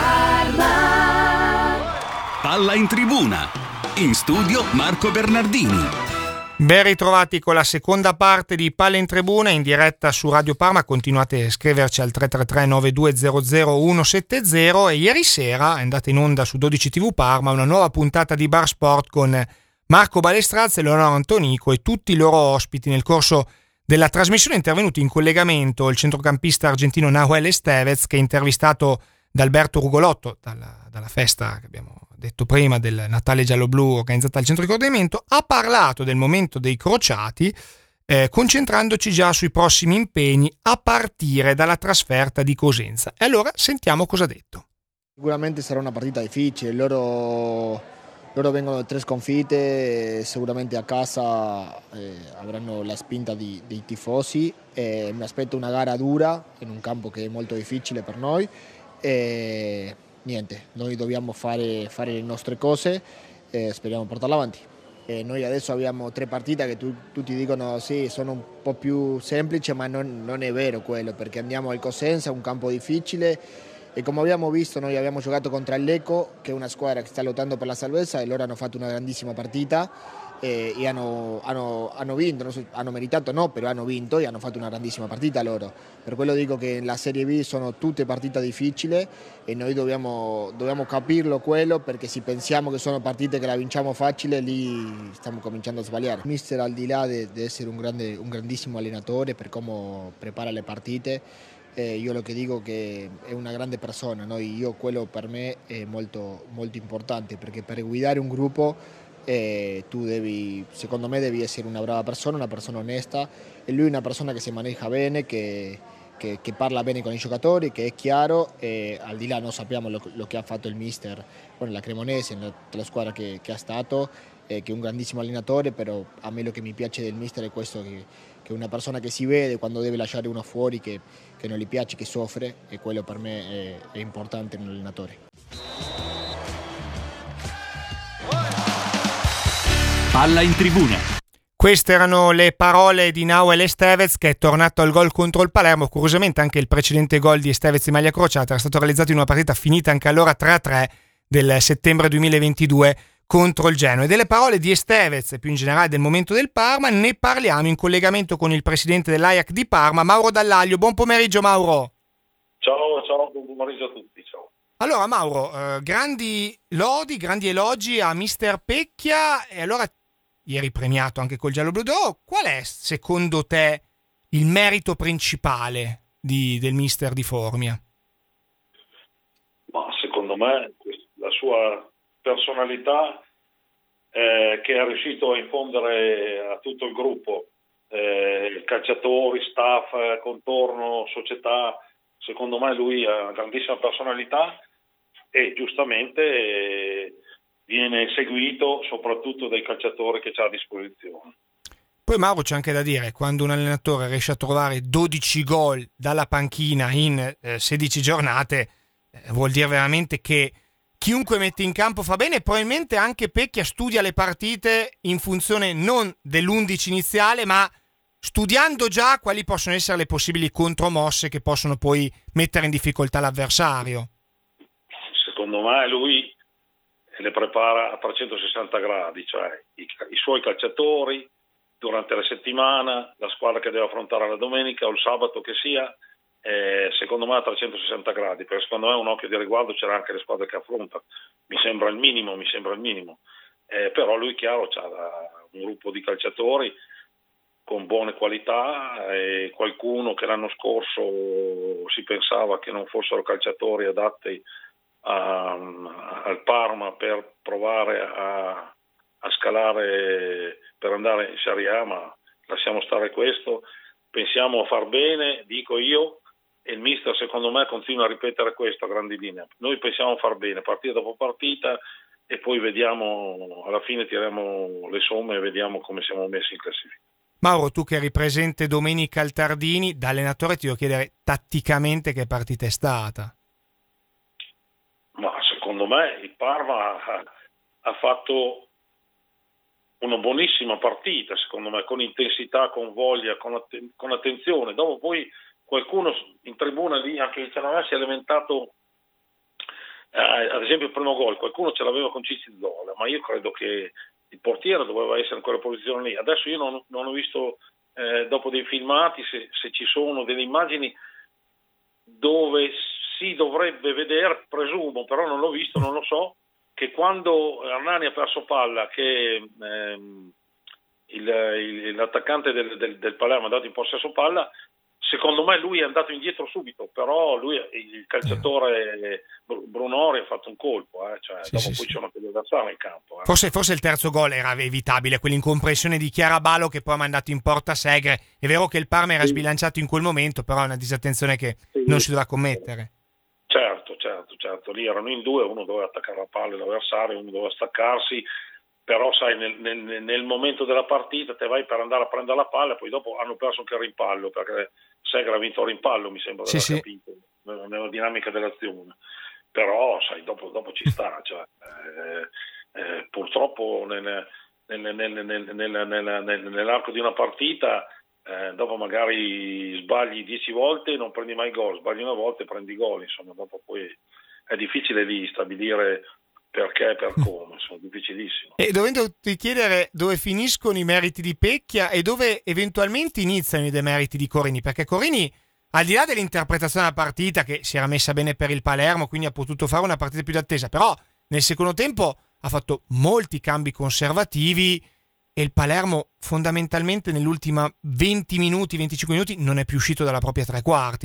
Parma. Palla in tribuna. In studio Marco Bernardini. Ben ritrovati con la seconda parte di Palla in Tribuna in diretta su Radio Parma. Continuate a scriverci al tre tre tre nove due zero zero uno sette zero e ieri sera è andata in onda su dodici tivù Parma una nuova puntata di Bar Sport con Marco Balestrazzi e Leonardo Antonico e tutti i loro ospiti. Nel corso della trasmissione è intervenuto in collegamento il centrocampista argentino Nahuel Estevez, che è intervistato da Alberto Rugolotto dalla, dalla festa che abbiamo detto prima del Natale giallo-blu organizzata al centro di coordinamento. Ha parlato del momento dei crociati, eh, concentrandoci già sui prossimi impegni a partire dalla trasferta di Cosenza. E allora sentiamo cosa ha detto. Sicuramente sarà una partita difficile, loro, loro vengono da tre sconfitte, sicuramente a casa eh, avranno la spinta di, dei tifosi, eh, mi aspetto una gara dura in un campo che è molto difficile per noi. E niente, noi dobbiamo fare, fare le nostre cose e speriamo di portarla avanti. E noi adesso abbiamo tre partite che tu, tutti dicono sì, sono un po' più semplici, ma non, non è vero quello, perché andiamo al Cosenza, un campo difficile, e come abbiamo visto noi abbiamo giocato contro il Lecco, che è una squadra che sta lottando per la salvezza, e loro hanno fatto una grandissima partita e, e hanno, hanno, hanno vinto, non so, hanno meritato no, però hanno vinto e hanno fatto una grandissima partita loro. Per quello dico che la Serie B sono tutte partite difficili e noi dobbiamo, dobbiamo capirlo quello, perché se pensiamo che sono partite che la vinciamo facile, lì stiamo cominciando a sbagliare. Mister, al di là di essere un, grande, un grandissimo allenatore per come prepara le partite, eh, io lo che dico è che è una grande persona, no? Io quello per me è molto, molto importante, perché per guidare un gruppo e tu devi, secondo me devi essere una brava persona, una persona onesta, e lui è una persona che si maneja bene, che, che, che parla bene con i giocatori, che è chiaro, e al di là noi sappiamo lo, lo che ha fatto il mister con la Cremonese, nella squadra che, che ha stato, eh, che è un grandissimo allenatore, però a me lo che mi piace del mister è questo, che, che è una persona che si vede quando deve lasciare uno fuori, che, che non gli piace, che soffre, e quello per me è, è importante in un allenatore. Palla in tribuna. Queste erano le parole di Nahuel Estevez, che è tornato al gol contro il Palermo. Curiosamente anche il precedente gol di Estevez in maglia crociata era stato realizzato in una partita finita anche allora tre a tre del settembre duemilaventidue contro il Genoa. E delle parole di Estevez e più in generale del momento del Parma ne parliamo in collegamento con il presidente dell'A I A C di Parma, Mauro Dallaglio. Buon pomeriggio Mauro. Ciao, ciao, buon pomeriggio a tutti, ciao. Allora Mauro, eh, grandi lodi, grandi elogi a mister Pecchia, e allora ieri premiato anche col giallo-blu d'oro, qual è secondo te il merito principale di, del mister di Formia? Ma secondo me la sua personalità eh, che è riuscito a infondere a tutto il gruppo, eh, calciatori, staff, contorno, società. Secondo me lui ha una grandissima personalità e giustamente eh, viene seguito soprattutto dai calciatori che c'ha a disposizione. Poi Mauro, c'è anche da dire, quando un allenatore riesce a trovare dodici gol dalla panchina in eh, sedici giornate, eh, vuol dire veramente che chiunque mette in campo fa bene. Probabilmente anche Pecchia studia le partite in funzione non dell'undici iniziale, ma studiando già quali possono essere le possibili contromosse che possono poi mettere in difficoltà l'avversario. Secondo me lui le prepara a trecentosessanta gradi, cioè i, i suoi calciatori durante la settimana, la squadra che deve affrontare la domenica o il sabato che sia, eh, secondo me a trecentosessanta gradi, perché secondo me un occhio di riguardo c'era anche le squadre che affronta, mi sembra il minimo, mi sembra il minimo, eh, però lui chiaro c'ha un gruppo di calciatori con buone qualità, e qualcuno che l'anno scorso si pensava che non fossero calciatori adatti A, al Parma per provare a, a scalare per andare in Serie A, ma lasciamo stare questo, pensiamo a far bene, dico io, e il mister secondo me continua a ripetere questo a grandi linee. Noi pensiamo a far bene partita dopo partita e poi vediamo, alla fine tiriamo le somme e vediamo come siamo messi in classifica. Mauro, tu che eri presente domenica al Tardini, da allenatore ti devo chiedere tatticamente che partita è stata. Ma secondo me il Parma ha, ha fatto una buonissima partita, secondo me, con intensità, con voglia, con, atten- con attenzione. Dopo poi qualcuno in tribuna lì, anche vicino a me, si è lamentato, eh, ad esempio il primo gol, qualcuno ce l'aveva con Cicci Zola, ma io credo che il portiere doveva essere in quella posizione lì. Adesso io non, non ho visto, eh, dopo dei filmati, se, se ci sono delle immagini dove si dovrebbe vedere, presumo, però non l'ho visto, non lo so, che quando Hernani ha perso palla, che ehm, il, il, l'attaccante del, del, del Palermo è andato in possesso palla, secondo me lui è andato indietro subito, però lui, il calciatore Brunori, ha fatto un colpo, eh, cioè, sì, dopo sì, poi sì. c'è una pellegata nel campo. Eh. Forse, forse il terzo gol era evitabile, quell'incompressione di Chiarabalo che poi ha mandato in porta Segre. È vero che il Parma era sì. sbilanciato in quel momento, però è una disattenzione che sì. non si doveva commettere. Certo, certo, certo, lì erano in due, uno doveva attaccare la palla l'avversario, uno doveva staccarsi, però sai, nel, nel, nel momento della partita te vai per andare a prendere la palla e poi dopo hanno perso anche il rimpallo, perché Segre ha vinto il rimpallo, mi sembra di sì, aver sì. capito, nella dinamica dell'azione. Però sai, dopo, dopo ci sta, cioè, eh, eh, purtroppo nel, nel, nel, nel, nel, nel, nell'arco di una partita eh, dopo magari sbagli dieci volte e non prendi mai gol, sbagli una volta e prendi gol, insomma dopo poi è difficile lì stabilire perché e per come, sono difficilissimo. E dovendoti chiedere dove finiscono i meriti di Pecchia e dove eventualmente iniziano i demeriti di Corini, perché Corini, al di là dell'interpretazione della partita, che si era messa bene per il Palermo, quindi ha potuto fare una partita più d'attesa, però nel secondo tempo ha fatto molti cambi conservativi e il Palermo fondamentalmente nell'ultima venti minuti, venticinque minuti non è più uscito dalla propria tre quarti.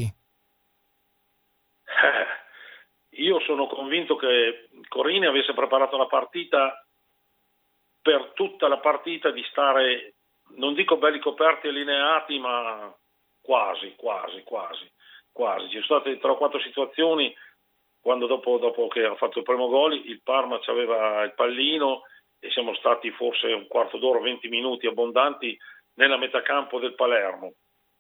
Eh, io sono convinto che Corini avesse preparato la partita per tutta la partita di stare, non dico belli coperti e allineati, ma quasi, quasi, quasi, quasi. Ci sono state tre o quattro situazioni quando dopo, dopo che ha fatto il primo gol il Parma aveva il pallino e siamo stati forse un quarto d'ora, venti minuti abbondanti nella metacampo del Palermo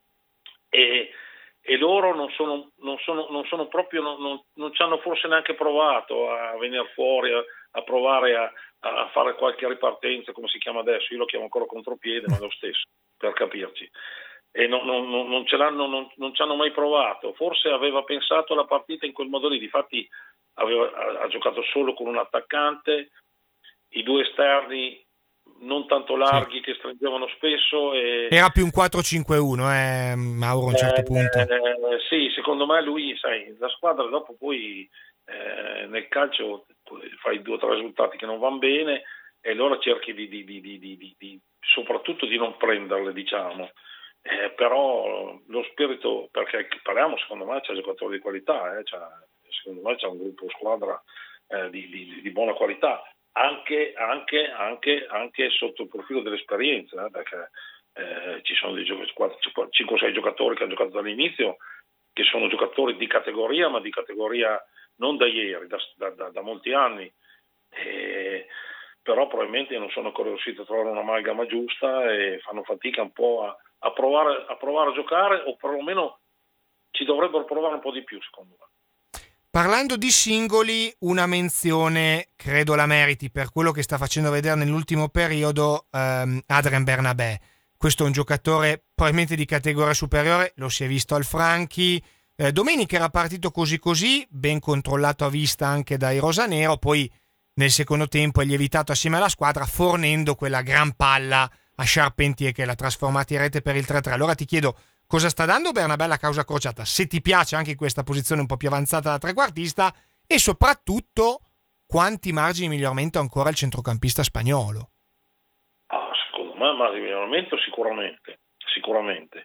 e, e loro non sono, non sono, non sono proprio, non, non, non ci hanno forse neanche provato a venire fuori, a, a provare a, a fare qualche ripartenza, come si chiama adesso, io lo chiamo ancora contropiede, ma è lo stesso, per capirci. E non, non, non ce l'hanno, non, non ci hanno mai provato. Forse aveva pensato la partita in quel modo lì, difatti aveva, ha, ha giocato solo con un attaccante, i due esterni non tanto larghi, sì, che stringevano spesso. E, era più un quattro cinque uno, eh, Mauro, a un certo eh, punto. Eh, sì, secondo me lui, sai, la squadra dopo poi eh, nel calcio fai due o tre risultati che non vanno bene e allora cerchi di, di, di, di, di, di soprattutto di non prenderle, diciamo. Eh, però lo spirito, perché parliamo, secondo me c'è giocatori di qualità, eh, c'è, secondo me c'è un gruppo squadra eh, di, di, di buona qualità, anche, anche, anche, anche sotto il profilo dell'esperienza, eh, perché eh, ci sono dei cinque o sei giocatori che hanno giocato dall'inizio, che sono giocatori di categoria, ma di categoria non da ieri, da, da, da, da molti anni, eh, però probabilmente non sono ancora riusciti a trovare un'amalgama giusta e fanno fatica un po' a A provare, a provare a giocare, o perlomeno ci dovrebbero provare un po' di più, secondo me. Parlando di singoli, una menzione credo la meriti per quello che sta facendo vedere nell'ultimo periodo ehm, Adrien Bernabé. Questo è un giocatore probabilmente di categoria superiore, lo si è visto al Franchi. Eh, domenica era partito così così, ben controllato a vista anche dai rosanero, poi nel secondo tempo è lievitato assieme alla squadra fornendo quella gran palla a Charpentier che l'ha trasformata in rete per il tre tre. Allora ti chiedo cosa sta dando Bernabé alla causa crociata, se ti piace anche in questa posizione un po' più avanzata da trequartista e soprattutto quanti margini di miglioramento ha ancora il centrocampista spagnolo. Ah, secondo me margini di miglioramento sicuramente, sicuramente.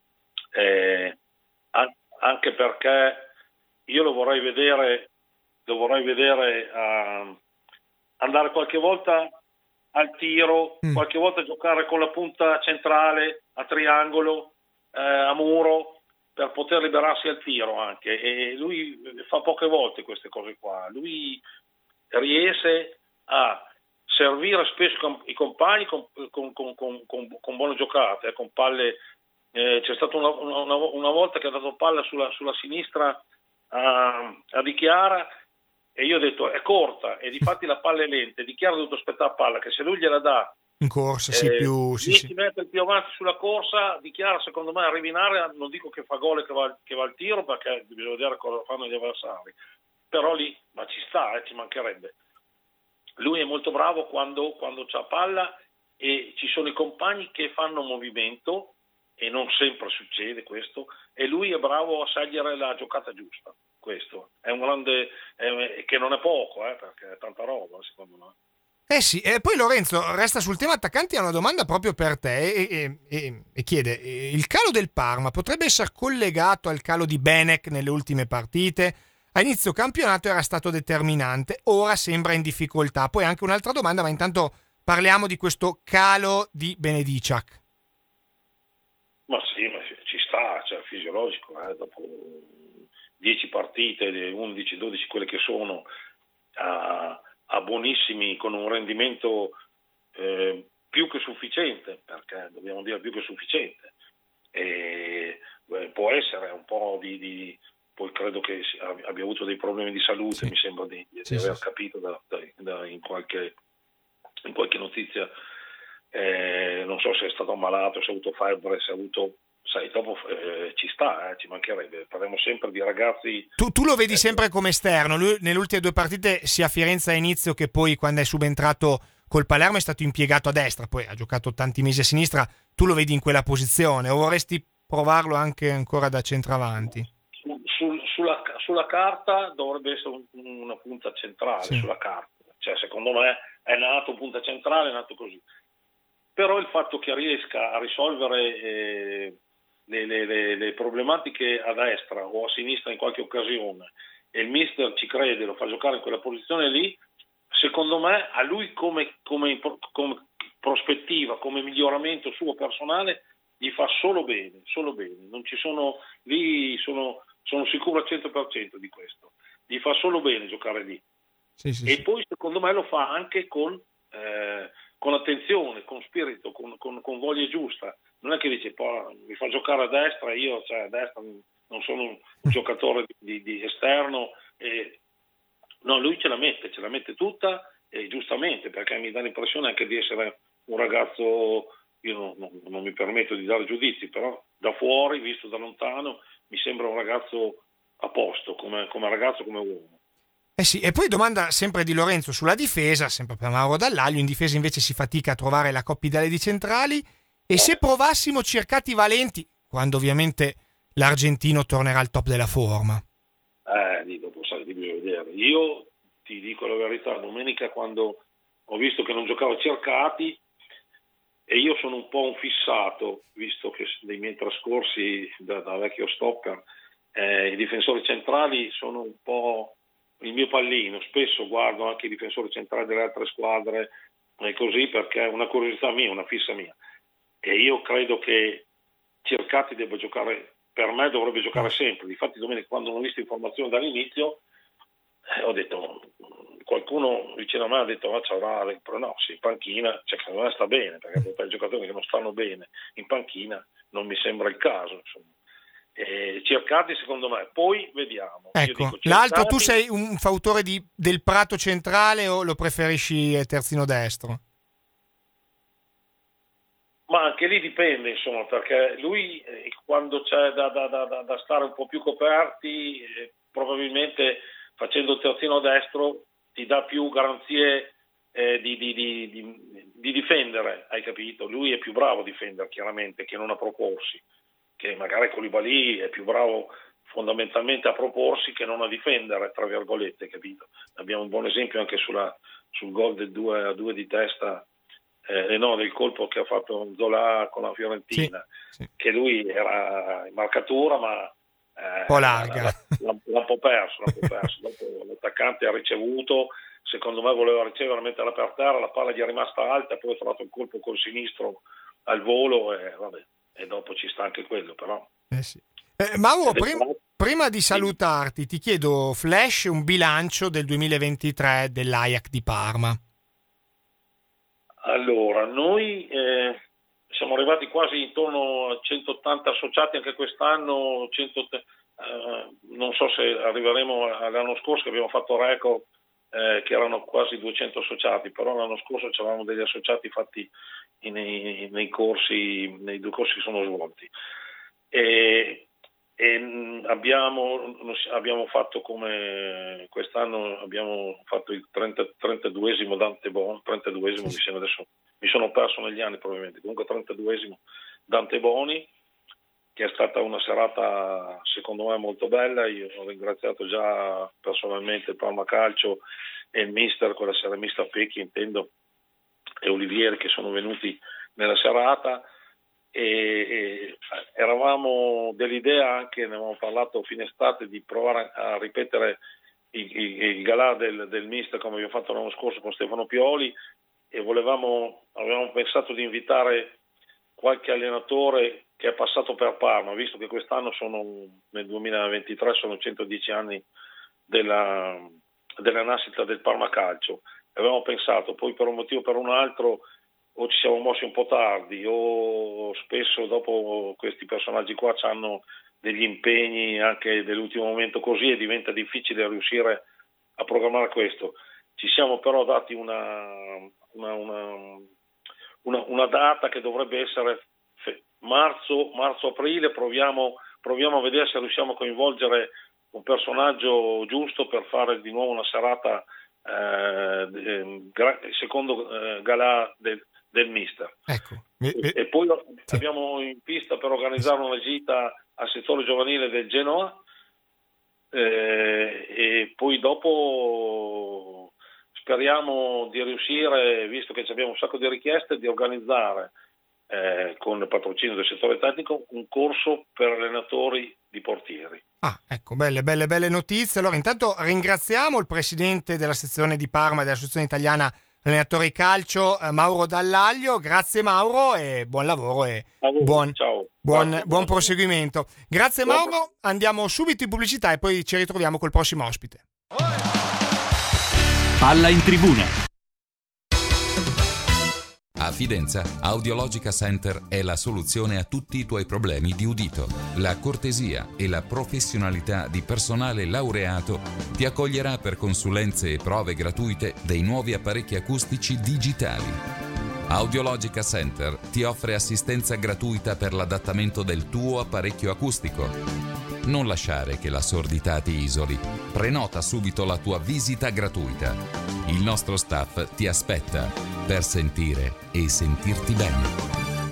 Eh, anche perché io lo vorrei vedere, lo vorrei vedere uh, andare qualche volta al tiro, mm. qualche volta giocare con la punta centrale a triangolo, eh, a muro, per poter liberarsi al tiro anche, e lui fa poche volte queste cose qua. Lui riesce a servire spesso i compagni con, con, con, con, con, con buone giocate, con palle. Eh, c'è stata una, una, una volta che ha dato palla sulla, sulla sinistra a, a Di Chiara, e io ho detto è corta, e difatti la palla è lenta, e Di Chiara ha dovuto aspettare la palla, che se lui gliela dà in corsa, sì, eh, più sì, dieci sì. metri più avanti sulla corsa dichiara, secondo me, arriva in area, non dico che fa gol e che va, che va il tiro, perché bisogna vedere cosa fanno gli avversari, però lì, ma ci sta, eh, ci mancherebbe. Lui è molto bravo quando, quando c'ha palla e ci sono i compagni che fanno movimento, e non sempre succede questo, e lui è bravo a scegliere la giocata giusta. Questo è un grande, eh, che non è poco, eh, perché è tanta roba, secondo me. Eh sì, e poi Lorenzo resta sul tema attaccanti, ha una domanda proprio per te e, e, e, e chiede: il calo del Parma potrebbe essere collegato al calo di Benek nelle ultime partite? A inizio campionato era stato determinante, ora sembra in difficoltà. Poi anche un'altra domanda, ma intanto parliamo di questo calo di Benediciak. Ma sì, ma ci sta, cioè fisiologico, eh, dopo dieci partite, undici dodici quelle che sono, a a buonissimi, con un rendimento eh, più che sufficiente, perché dobbiamo dire più che sufficiente, e eh, può essere un po' di, di poi credo che abbia avuto dei problemi di salute, sì. Mi sembra di, di sì, aver sì. capito da, da, da, in, qualche, in qualche notizia, eh, non so se è stato ammalato, se ha avuto febbre, se ha avuto... Sai, dopo eh, ci sta, eh, ci mancherebbe. Parliamo sempre di ragazzi. Tu, tu lo vedi eh, sempre come esterno. Lui nelle ultime due partite, sia a Firenze a inizio che poi quando è subentrato col Palermo, è stato impiegato a destra, poi ha giocato tanti mesi a sinistra. Tu lo vedi in quella posizione o vorresti provarlo anche ancora da centravanti? Su, sul, sulla, sulla carta dovrebbe essere un, una punta centrale, sì. Sulla carta. Cioè, secondo me è nato punta centrale, è nato così. Però il fatto che riesca a risolvere eh, Le, le, le problematiche a destra o a sinistra in qualche occasione e il mister ci crede, lo fa giocare in quella posizione lì, secondo me a lui come, come, come prospettiva, come miglioramento suo personale gli fa solo bene, solo bene, non ci sono lì, sono, sono sicuro al cento per cento di questo, gli fa solo bene giocare lì, sì, sì, e sì. Poi secondo me lo fa anche con eh, con attenzione, con spirito, con, con, con voglia giusta. Non è che dice mi fa giocare a destra, io cioè a destra non sono un, un giocatore di, di esterno, e, no, lui ce la mette, ce la mette tutta, e giustamente, perché mi dà l'impressione anche di essere un ragazzo, io non, non, non mi permetto di dare giudizi, però da fuori, visto da lontano, mi sembra un ragazzo a posto, come, come ragazzo, come uomo. Eh sì, e poi domanda sempre di Lorenzo sulla difesa, sempre per Mauro Dallaglio. In difesa invece si fatica a trovare la coppia ideale di centrali, e se provassimo Cercati Valenti, quando ovviamente l'argentino tornerà al top della forma? Eh, dico, sai, devi vedere. Io ti dico la verità, domenica quando ho visto che non giocava Cercati, e io sono un po' un fissato, visto che nei miei trascorsi da, da vecchio stopper, eh, i difensori centrali sono un po' il mio pallino, spesso guardo anche i difensori centrali delle altre squadre e così, perché è una curiosità mia, una fissa mia, e io credo che Cercati debba giocare, per me dovrebbe giocare sempre. Difatti domenica quando non ho visto informazioni dall'inizio eh, ho detto, qualcuno vicino a me ha detto ma c'avrà, però no, sì, in panchina, cioè secondo me sta bene, perché per i giocatori che non stanno bene in panchina non mi sembra il caso, insomma. Eh, Cercati secondo me, poi vediamo. Ecco, dico, Cercati... l'altro, tu sei un fautore di, del Prato centrale o lo preferisci terzino destro? Ma anche lì dipende, insomma, perché lui eh, quando c'è da, da, da, da stare un po' più coperti, eh, probabilmente facendo il terzino destro ti dà più garanzie eh, di, di, di, di, di difendere, hai capito? Lui è più bravo a difendere chiaramente che non a proporsi, che magari Koulibaly è più bravo fondamentalmente a proporsi che non a difendere, tra virgolette, capito? Abbiamo un buon esempio anche sulla, sul gol del due a due di testa, eh, no, del colpo che ha fatto Zola con la Fiorentina, sì, sì. Che lui era in marcatura ma eh, un po' larga, l'ha, l'ha un po' perso, l'ha un po' perso. Dopo l'attaccante ha ricevuto, secondo me voleva ricevere, metterla per terra, la palla gli è rimasta alta, poi ha trovato un colpo col sinistro al volo e vabbè. E dopo ci sta anche quello, però. Eh sì. eh, Mauro, prim- prima di salutarti, ti chiedo, flash, un bilancio del duemilaventitré dell'Ajax di Parma. Allora, noi eh, siamo arrivati quasi intorno a centottanta associati anche quest'anno, cento, eh, non so se arriveremo all'anno scorso che abbiamo fatto record eh, che erano quasi duecento associati, però l'anno scorso c'avevamo degli associati fatti nei, nei corsi, nei due corsi che sono svolti. E, e abbiamo, abbiamo fatto come quest'anno abbiamo fatto il trenta, trentaduesimo Dante Boni, trentaduesimo mi sembra, adesso mi sono perso negli anni probabilmente, comunque trentaduesimo Dante Boni, che è stata una serata secondo me molto bella. Io ho ringraziato già personalmente il Parma Calcio e il mister, quella sera mister Pecchi intendo, e Olivieri, che sono venuti nella serata, e, e eravamo dell'idea, anche ne avevamo parlato fine estate, di provare a ripetere il, il, il galà del, del mister come abbiamo fatto l'anno scorso con Stefano Pioli, e volevamo, avevamo pensato di invitare qualche allenatore che è passato per Parma, visto che quest'anno sono, nel duemilaventitré sono centodieci anni della, della nascita del Parma Calcio. Avevamo pensato, poi per un motivo o per un altro o ci siamo mossi un po' tardi, o spesso dopo questi personaggi qua hanno degli impegni anche dell'ultimo momento così, e diventa difficile riuscire a programmare questo. Ci siamo però dati una, una, una, una, una data che dovrebbe essere marzo, marzo-aprile, proviamo, proviamo a vedere se riusciamo a coinvolgere un personaggio giusto per fare di nuovo una serata eh, secondo eh, galà del, del mister. Ecco. E, e poi sì. Abbiamo in pista per organizzare una gita al settore giovanile del Genoa, eh, e poi dopo speriamo di riuscire, visto che abbiamo un sacco di richieste, di organizzare Eh, con il patrocinio del settore tecnico un corso per allenatori di portieri. Ah, ecco, belle, belle, belle notizie. Allora, intanto ringraziamo il presidente della sezione di Parma dell'Associazione Italiana Allenatori Calcio, eh, Mauro Dall'Aglio. Grazie Mauro, e buon lavoro e buon, Ciao. buon, Grazie. buon proseguimento. Grazie Mauro, andiamo subito in pubblicità e poi ci ritroviamo col prossimo ospite. Palla in tribuna. A Fidenza, Audiologica Center è la soluzione a tutti i tuoi problemi di udito. La cortesia e la professionalità di personale laureato ti accoglierà per consulenze e prove gratuite dei nuovi apparecchi acustici digitali. Audiologica Center ti offre assistenza gratuita per l'adattamento del tuo apparecchio acustico. Non lasciare che la sordità ti isoli. Prenota subito la tua visita gratuita. Il nostro staff ti aspetta per sentire e sentirti bene.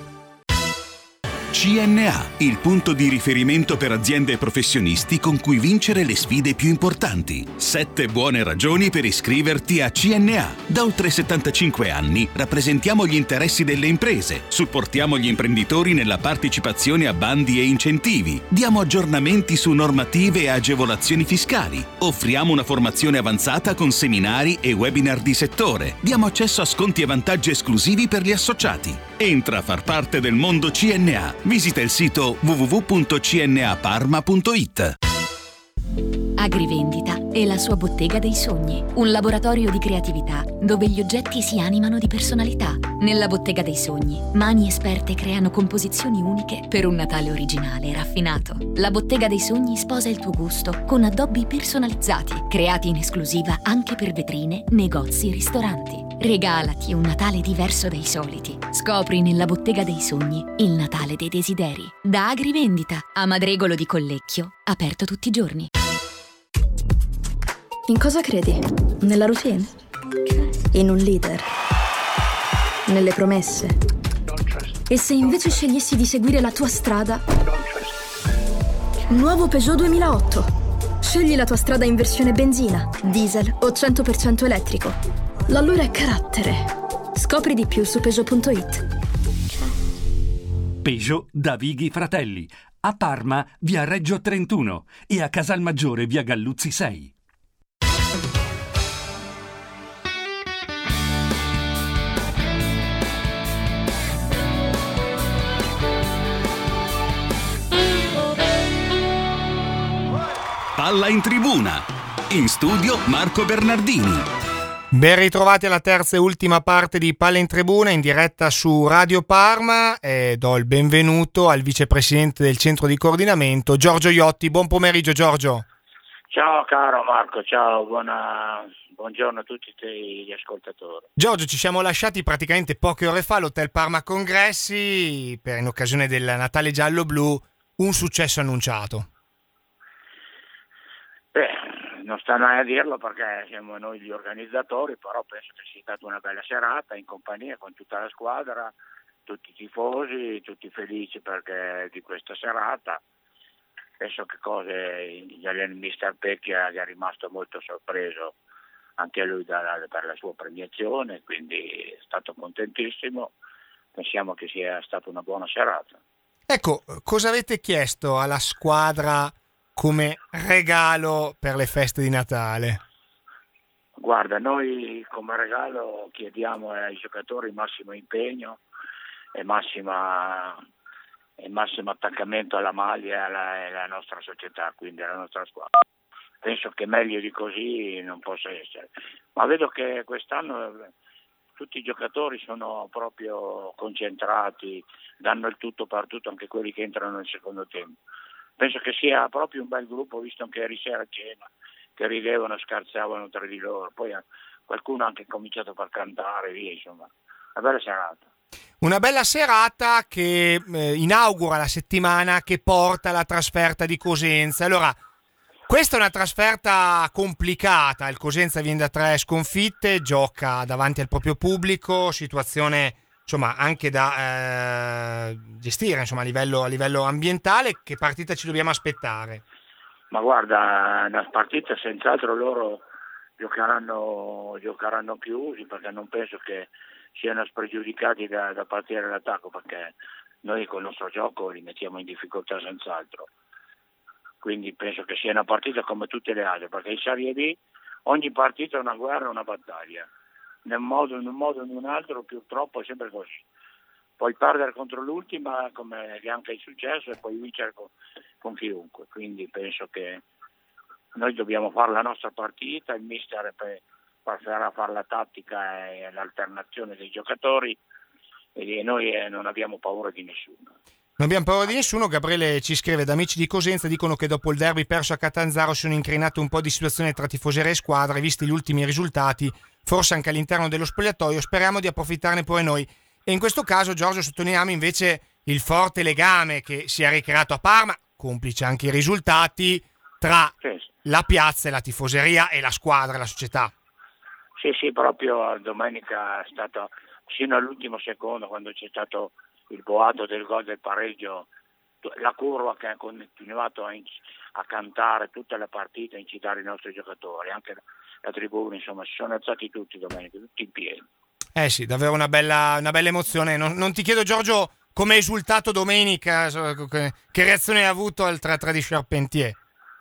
C N A, il punto di riferimento per aziende e professionisti con cui vincere le sfide più importanti. Sette buone ragioni per iscriverti a C N A. Da oltre settantacinque anni rappresentiamo gli interessi delle imprese, supportiamo gli imprenditori nella partecipazione a bandi e incentivi, diamo aggiornamenti su normative e agevolazioni fiscali, offriamo una formazione avanzata con seminari e webinar di settore, diamo accesso a sconti e vantaggi esclusivi per gli associati. Entra a far parte del mondo C N A. Visita il sito w w w punto c n a parma punto i t. Agrivendita e la sua bottega dei sogni, un laboratorio di creatività dove gli oggetti si animano di personalità. Nella bottega dei sogni, mani esperte creano composizioni uniche per un Natale originale e raffinato. La bottega dei sogni sposa il tuo gusto con addobbi personalizzati, creati in esclusiva anche per vetrine, negozi e ristoranti. Regalati un Natale diverso dai soliti. Scopri nella bottega dei sogni il Natale dei desideri. Da Agrivendita a Madregolo di Collecchio, aperto tutti i giorni. In cosa credi? Nella routine? In un leader? Nelle promesse? E se invece scegliessi di seguire la tua strada? Nuovo Peugeot duemilaotto. Scegli la tua strada in versione benzina, diesel o cento per cento elettrico. L'allure è carattere. Scopri di più su Peugeot punto i t. Peugeot da Vighi Fratelli. A Parma, via Reggio trentuno, e a Casalmaggiore, via Galluzzi sei. Palla in tribuna. In studio Marco Bernardini. Ben ritrovati alla terza e ultima parte di Palla in Tribuna in diretta su Radio Parma, e do il benvenuto al vicepresidente del centro di coordinamento Giorgio Iotti. Buon pomeriggio Giorgio. Ciao caro Marco, ciao, buona, buongiorno a tutti gli ascoltatori. Giorgio, ci siamo lasciati praticamente poche ore fa all'Hotel Parma Congressi per in occasione del Natale giallo-blu, un successo annunciato. Beh, non sta mai a dirlo perché siamo noi gli organizzatori, però penso che sia stata una bella serata in compagnia con tutta la squadra, tutti i tifosi, tutti felici perché di questa serata. Penso che cose, il mister Pecchia è rimasto molto sorpreso anche lui da, per la sua premiazione, quindi è stato contentissimo. Pensiamo che sia stata una buona serata. Ecco, cosa avete chiesto alla squadra come regalo per le feste di Natale? Guarda, noi come regalo chiediamo ai giocatori massimo impegno e massima e massimo attaccamento alla maglia e alla, alla nostra società, quindi alla nostra squadra. Penso che meglio di così non possa essere. Ma vedo che quest'anno tutti i giocatori sono proprio concentrati, danno il tutto per tutto, anche quelli che entrano nel secondo tempo. Penso che sia proprio un bel gruppo, visto anche ieri sera a cena, che ridevano, scherzavano tra di loro. Poi qualcuno ha anche cominciato per cantare, via, insomma. Una bella serata. Una bella serata che eh, inaugura la settimana che porta alla trasferta di Cosenza. Allora, questa è una trasferta complicata. Il Cosenza viene da tre sconfitte, gioca davanti al proprio pubblico, situazione insomma anche da eh, gestire insomma, a livello, a livello ambientale. Che partita ci dobbiamo aspettare? Ma guarda, una partita senz'altro loro giocheranno, giocheranno chiusi, perché non penso che siano spregiudicati da, da partire all'attacco, perché noi col nostro gioco li mettiamo in difficoltà senz'altro. Quindi penso che sia una partita come tutte le altre, perché in Serie B ogni partita è una guerra, una battaglia. Nel modo, in un modo o in un altro, purtroppo è sempre così. Puoi perdere contro l'ultima, come anche è successo, e puoi vincere con, con chiunque. Quindi penso che noi dobbiamo fare la nostra partita, il mister per passerà a fare la tattica e l'alternazione dei giocatori, e noi eh, non abbiamo paura di nessuno. Non abbiamo paura di nessuno. Gabriele ci scrive: da amici di Cosenza dicono che dopo il derby perso a Catanzaro sono incrinate un po' di situazioni tra tifoserie e squadre, visti gli ultimi risultati, forse anche all'interno dello spogliatoio. Speriamo di approfittarne pure noi. E in questo caso, Giorgio, sottolineiamo invece il forte legame che si è ricreato a Parma, complice anche i risultati, tra la piazza e la tifoseria e la squadra e la società. Sì, sì, proprio domenica è stato fino all'ultimo secondo, quando c'è stato il boato del gol del pareggio, la curva che ha continuato a, a cantare tutta la partita, a incitare i nostri giocatori, anche la, la tribuna, insomma, si sono alzati tutti domenica, tutti in piedi. Eh sì, davvero una bella, una bella emozione. Non, non ti chiedo, Giorgio, come hai esultato domenica, che, che reazione hai avuto al tre a tre di Charpentier?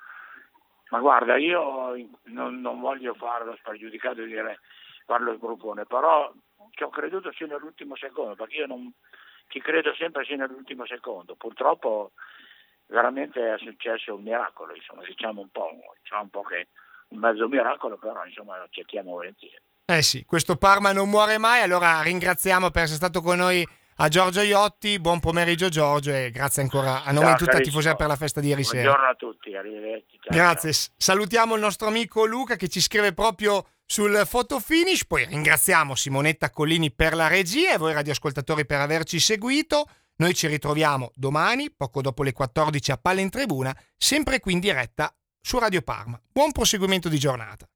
Ma guarda, io non, non voglio fare lo spregiudicato di dire fare lo sbruffone, però ci ho creduto fino all'ultimo secondo, perché io non ci credo sempre fino all'ultimo secondo. Purtroppo veramente è successo un miracolo, insomma, diciamo un po', diciamo un po' che un mezzo miracolo, però insomma lo accettiamo volentieri. Eh sì, questo Parma non muore mai. Allora ringraziamo per essere stato con noi a Giorgio Iotti. Buon pomeriggio Giorgio, e grazie ancora a nome Ciao, di tutta la tifoseria per la festa di ieri Buongiorno sera. Buongiorno a tutti, arrivederci. Ciao, grazie, ciao. Salutiamo il nostro amico Luca che ci scrive proprio sul photo finish. Poi ringraziamo Simonetta Collini per la regia e voi radioascoltatori per averci seguito. Noi ci ritroviamo domani, poco dopo le quattordici, a Palla in Tribuna, sempre qui in diretta su Radio Parma. Buon proseguimento di giornata.